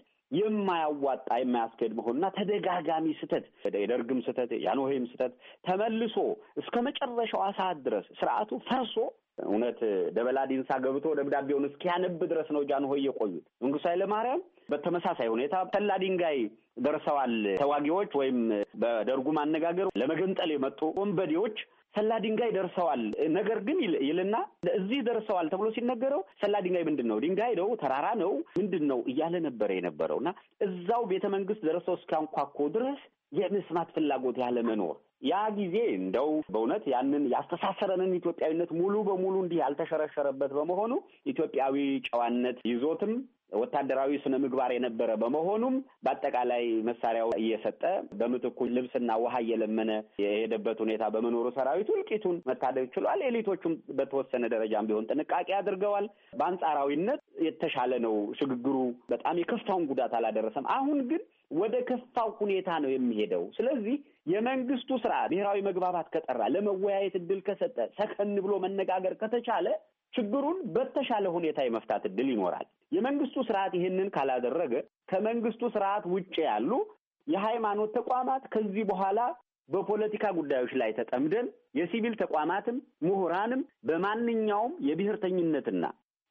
የማያዋጣ የማያስኬድ መሆንና ተደጋጋሚ ስተት የደርግም ስተት ያኖሄም ስተት ተመልሶ እስከ መጨረሻው ሰዓት ድረስ ስርዓቱ ፈርሶ እውነት ደበላ ዲንሳ ገብቶ ደብዳቤውን እስኪያነብ ድረስ ነው ጃንሆይ የቆዩት። መንግስቱ ኃይለ ማርያም በተመሳሳይ ሁኔታ ተላ ድንጋይ ደርሰዋል ተዋጊዎች ወይም በደርጉ ማነጋገር ለመገንጠል የመጡ ወንበዴዎች ሰላ ድንጋይ ደርሰዋል ነገር ግን ይልና እዚህ ደርሰዋል ተብሎ ሲነገረው ሰላ ድንጋይ ምንድነው ድንጋይ ነው ተራራ ነው ምንድነው እያለ ነበር የነበረውና እዛው ቤተ መንግስት ደርሰው እስካንኳኮ ድረስ የመስማት ፍላጎት ያለ መኖር ያ ጊዜ እንደው በእውነት ያንን ያስተሳሰረንን ኢትዮጵያዊነት ሙሉ በሙሉ እንዲህ ያልተሸረሸረበት በመሆኑ ኢትዮጵያዊ ጨዋነት ይዞትም ወታደራዊ ስነ ምግባር የነበረ በመሆኑም በአጠቃላይ መሳሪያው እየሰጠ በምትኩ ልብስና ውሃ እየለመነ የሄደበት ሁኔታ በመኖሩ ሰራዊቱ እልቂቱን መታደግ ችሏል። ኤሊቶቹም በተወሰነ ደረጃም ቢሆን ጥንቃቄ አድርገዋል። በአንጻራዊነት የተሻለ ነው። ሽግግሩ በጣም የከፋውን ጉዳት አላደረሰም። አሁን ግን ወደ ከፋው ሁኔታ ነው የሚሄደው። ስለዚህ የመንግስቱ ስርዓት ብሔራዊ መግባባት ከጠራ ለመወያየት እድል ከሰጠ ሰከን ብሎ መነጋገር ከተቻለ ችግሩን በተሻለ ሁኔታ የመፍታት እድል ይኖራል። የመንግስቱ ስርዓት ይሄንን ካላደረገ ከመንግስቱ ስርዓት ውጪ ያሉ የሃይማኖት ተቋማት ከዚህ በኋላ በፖለቲካ ጉዳዮች ላይ ተጠምደን የሲቪል ተቋማትም ምሁራንም በማንኛውም የብሔርተኝነትና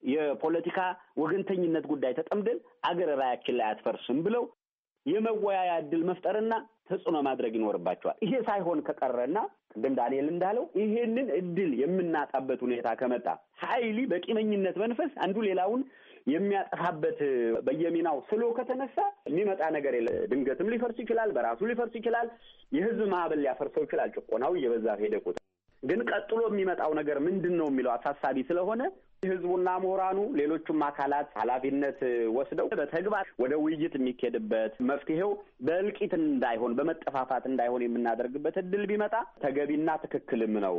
የፖለቲካ ወገንተኝነት ጉዳይ ተጠምደን አገር ራያችን ላይ አትፈርስም ብለው የመወያያ እድል መፍጠርና ተጽዕኖ ማድረግ ይኖርባቸዋል። ይሄ ሳይሆን ከቀረና ቅድም ዳንኤል እንዳለው ይሄንን እድል የምናጣበት ሁኔታ ከመጣ ኃይሊ በቂመኝነት መንፈስ አንዱ ሌላውን የሚያጠፋበት በየሚናው ስሎ ከተነሳ የሚመጣ ነገር የለ። ድንገትም ሊፈርስ ይችላል፣ በራሱ ሊፈርስ ይችላል፣ የህዝብ ማዕበል ሊያፈርሰው ይችላል። ጭቆናው እየበዛ ሄደ ቁጥር ግን ቀጥሎ የሚመጣው ነገር ምንድነው የሚለው አሳሳቢ ስለሆነ ህዝቡና ምሁራኑ ሌሎችም አካላት ኃላፊነት ወስደው በተግባር ወደ ውይይት የሚከድበት መፍትሄው በእልቂት እንዳይሆን በመጠፋፋት እንዳይሆን የምናደርግበት እድል ቢመጣ ተገቢና ትክክልም ነው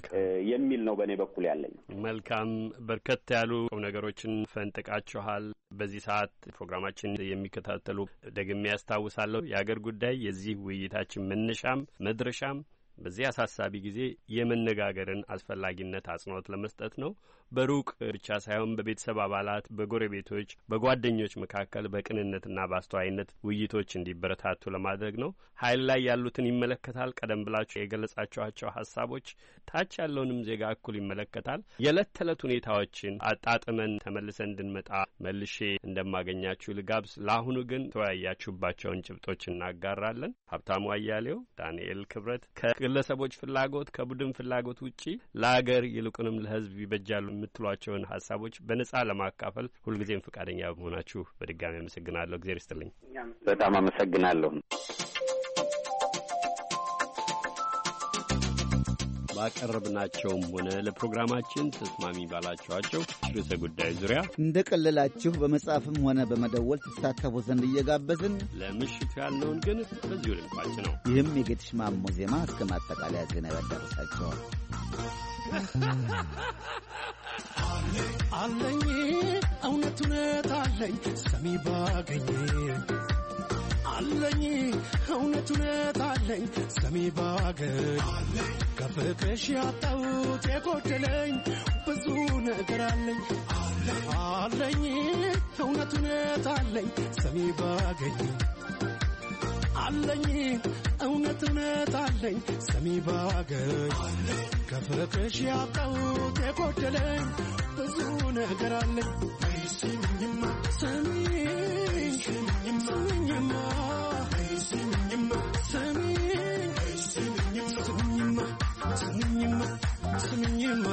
የሚል ነው በእኔ በኩል ያለኝ። መልካም በርከት ያሉ ነገሮችን ፈንጥቃችኋል። በዚህ ሰዓት ፕሮግራማችን የሚከታተሉ ደግሜ ያስታውሳለሁ የአገር ጉዳይ የዚህ ውይይታችን መነሻም መድረሻም በዚህ አሳሳቢ ጊዜ የመነጋገርን አስፈላጊነት አጽንኦት ለመስጠት ነው። በሩቅ ብቻ ሳይሆን በቤተሰብ አባላት፣ በጎረቤቶች፣ በጓደኞች መካከል በቅንነትና በአስተዋይነት ውይይቶች እንዲበረታቱ ለማድረግ ነው። ኃይል ላይ ያሉትን ይመለከታል። ቀደም ብላችሁ የገለጻችኋቸው ሀሳቦች ታች ያለውንም ዜጋ እኩል ይመለከታል። የዕለት ተዕለት ሁኔታዎችን አጣጥመን ተመልሰን እንድንመጣ መልሼ እንደማገኛችሁ ልጋብዝ። ለአሁኑ ግን ተወያያችሁባቸውን ጭብጦች እናጋራለን። ሀብታሙ አያሌው፣ ዳንኤል ክብረት ከግለሰቦች ፍላጎት ከቡድን ፍላጎት ውጪ ለአገር ይልቁንም ለሕዝብ ይበጃሉ የምትሏቸውን ሀሳቦች በነጻ ለማካፈል ሁልጊዜም ፈቃደኛ በመሆናችሁ በድጋሚ አመሰግናለሁ። እግዚአብሔር ይስጥልኝ። በጣም አመሰግናለሁ። ባቀረብናቸውም ሆነ ለፕሮግራማችን ተስማሚ ባላችኋቸው ርዕሰ ጉዳዮች ዙሪያ እንደቀለላችሁ በመጻፍም ሆነ በመደወል ተሳተፉ ዘንድ እየጋበዝን ለምሽቱ ያልነውን ግን በዚሁ ልንቋጭ ነው። ይህም የጌትሽ ማሞ ዜማ እስከ ማጠቃለያ ዜና ያደርሳቸዋል። አለኝ እውነት እውነት አለኝ ሰሚ ባገኝ አለኝ እውነት እውነት አለኝ ሰሚ ባገኝ ከፍቅርሽ ያጣሁት የጎደለኝ ብዙ ነገር አለኝ አለኝ እውነት እውነት አለኝ ሰሚ ባገኝ አለኝ እውነት እውነት አለኝ ሰሚ ባገኝ ከፍቅርሽ ያጣሁት የጎደለኝ ብዙ ነገር አለኝ ስሚኝማ ስሚኝ ስሚኝማ ስሚኝማ ስሚኝማ ስሚኝማ ስሚኝማ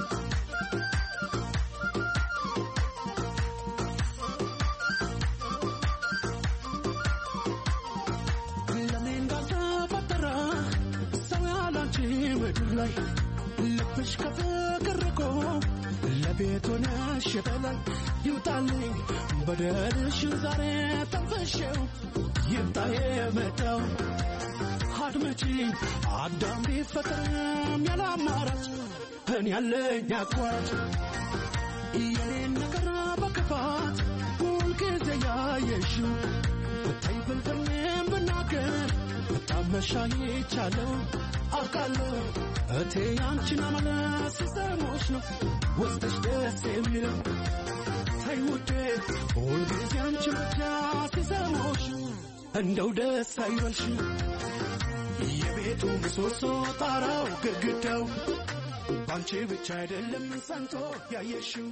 ላይ ልብሽ ከፍቅርኮ ለቤቱን ሽበላይ ይውጣልኝ በደልሽን ዛሬ ተንፈሽው ይምጣ የመጣው አድመጪ አዳም ቢፈጥርም ያላማራጭ እኔ ያለኝ አቋራጭ የኔን ነገር በክፋት ሁልጊዜ ያየሽው ብታይ ብልብልም ብናገር በጣመሻ ይቻለው አውቃለሁ እቴ አንቺን አመለስ ሲሰሞች ነው ውስጥሽ ደስ የሚለው ተይ ውዴ ሁልጊዜ አንቺን ብቻ ሲሰሞች እንደው ደስ አይበልሽ የቤቱ ምሰሶ ጣራው ግድግዳው ባንቺ ብቻ አይደለም ሰንቶ ያየሽው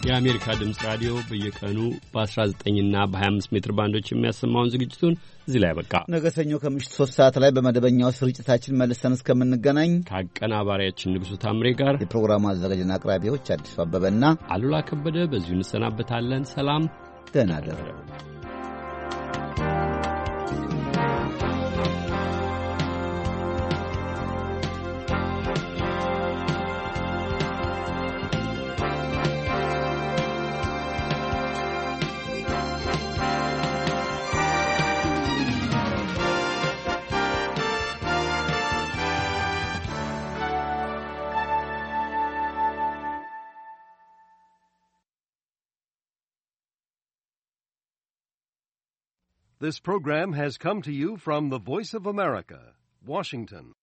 የአሜሪካ ድምፅ ራዲዮ በየቀኑ በ19 እና በ25 ሜትር ባንዶች የሚያሰማውን ዝግጅቱን እዚህ ላይ ያበቃ። ነገ ሰኞ ከምሽቱ ሶስት ሰዓት ላይ በመደበኛው ስርጭታችን መልሰን እስከምንገናኝ ከአቀናባሪያችን ንጉሡ ታምሬ ጋር የፕሮግራሙ አዘጋጅና አቅራቢዎች አዲሱ አበበና አሉላ ከበደ በዚሁ እንሰናበታለን። ሰላም፣ ደህና እደሩ። This program has come to you from the Voice of America, Washington.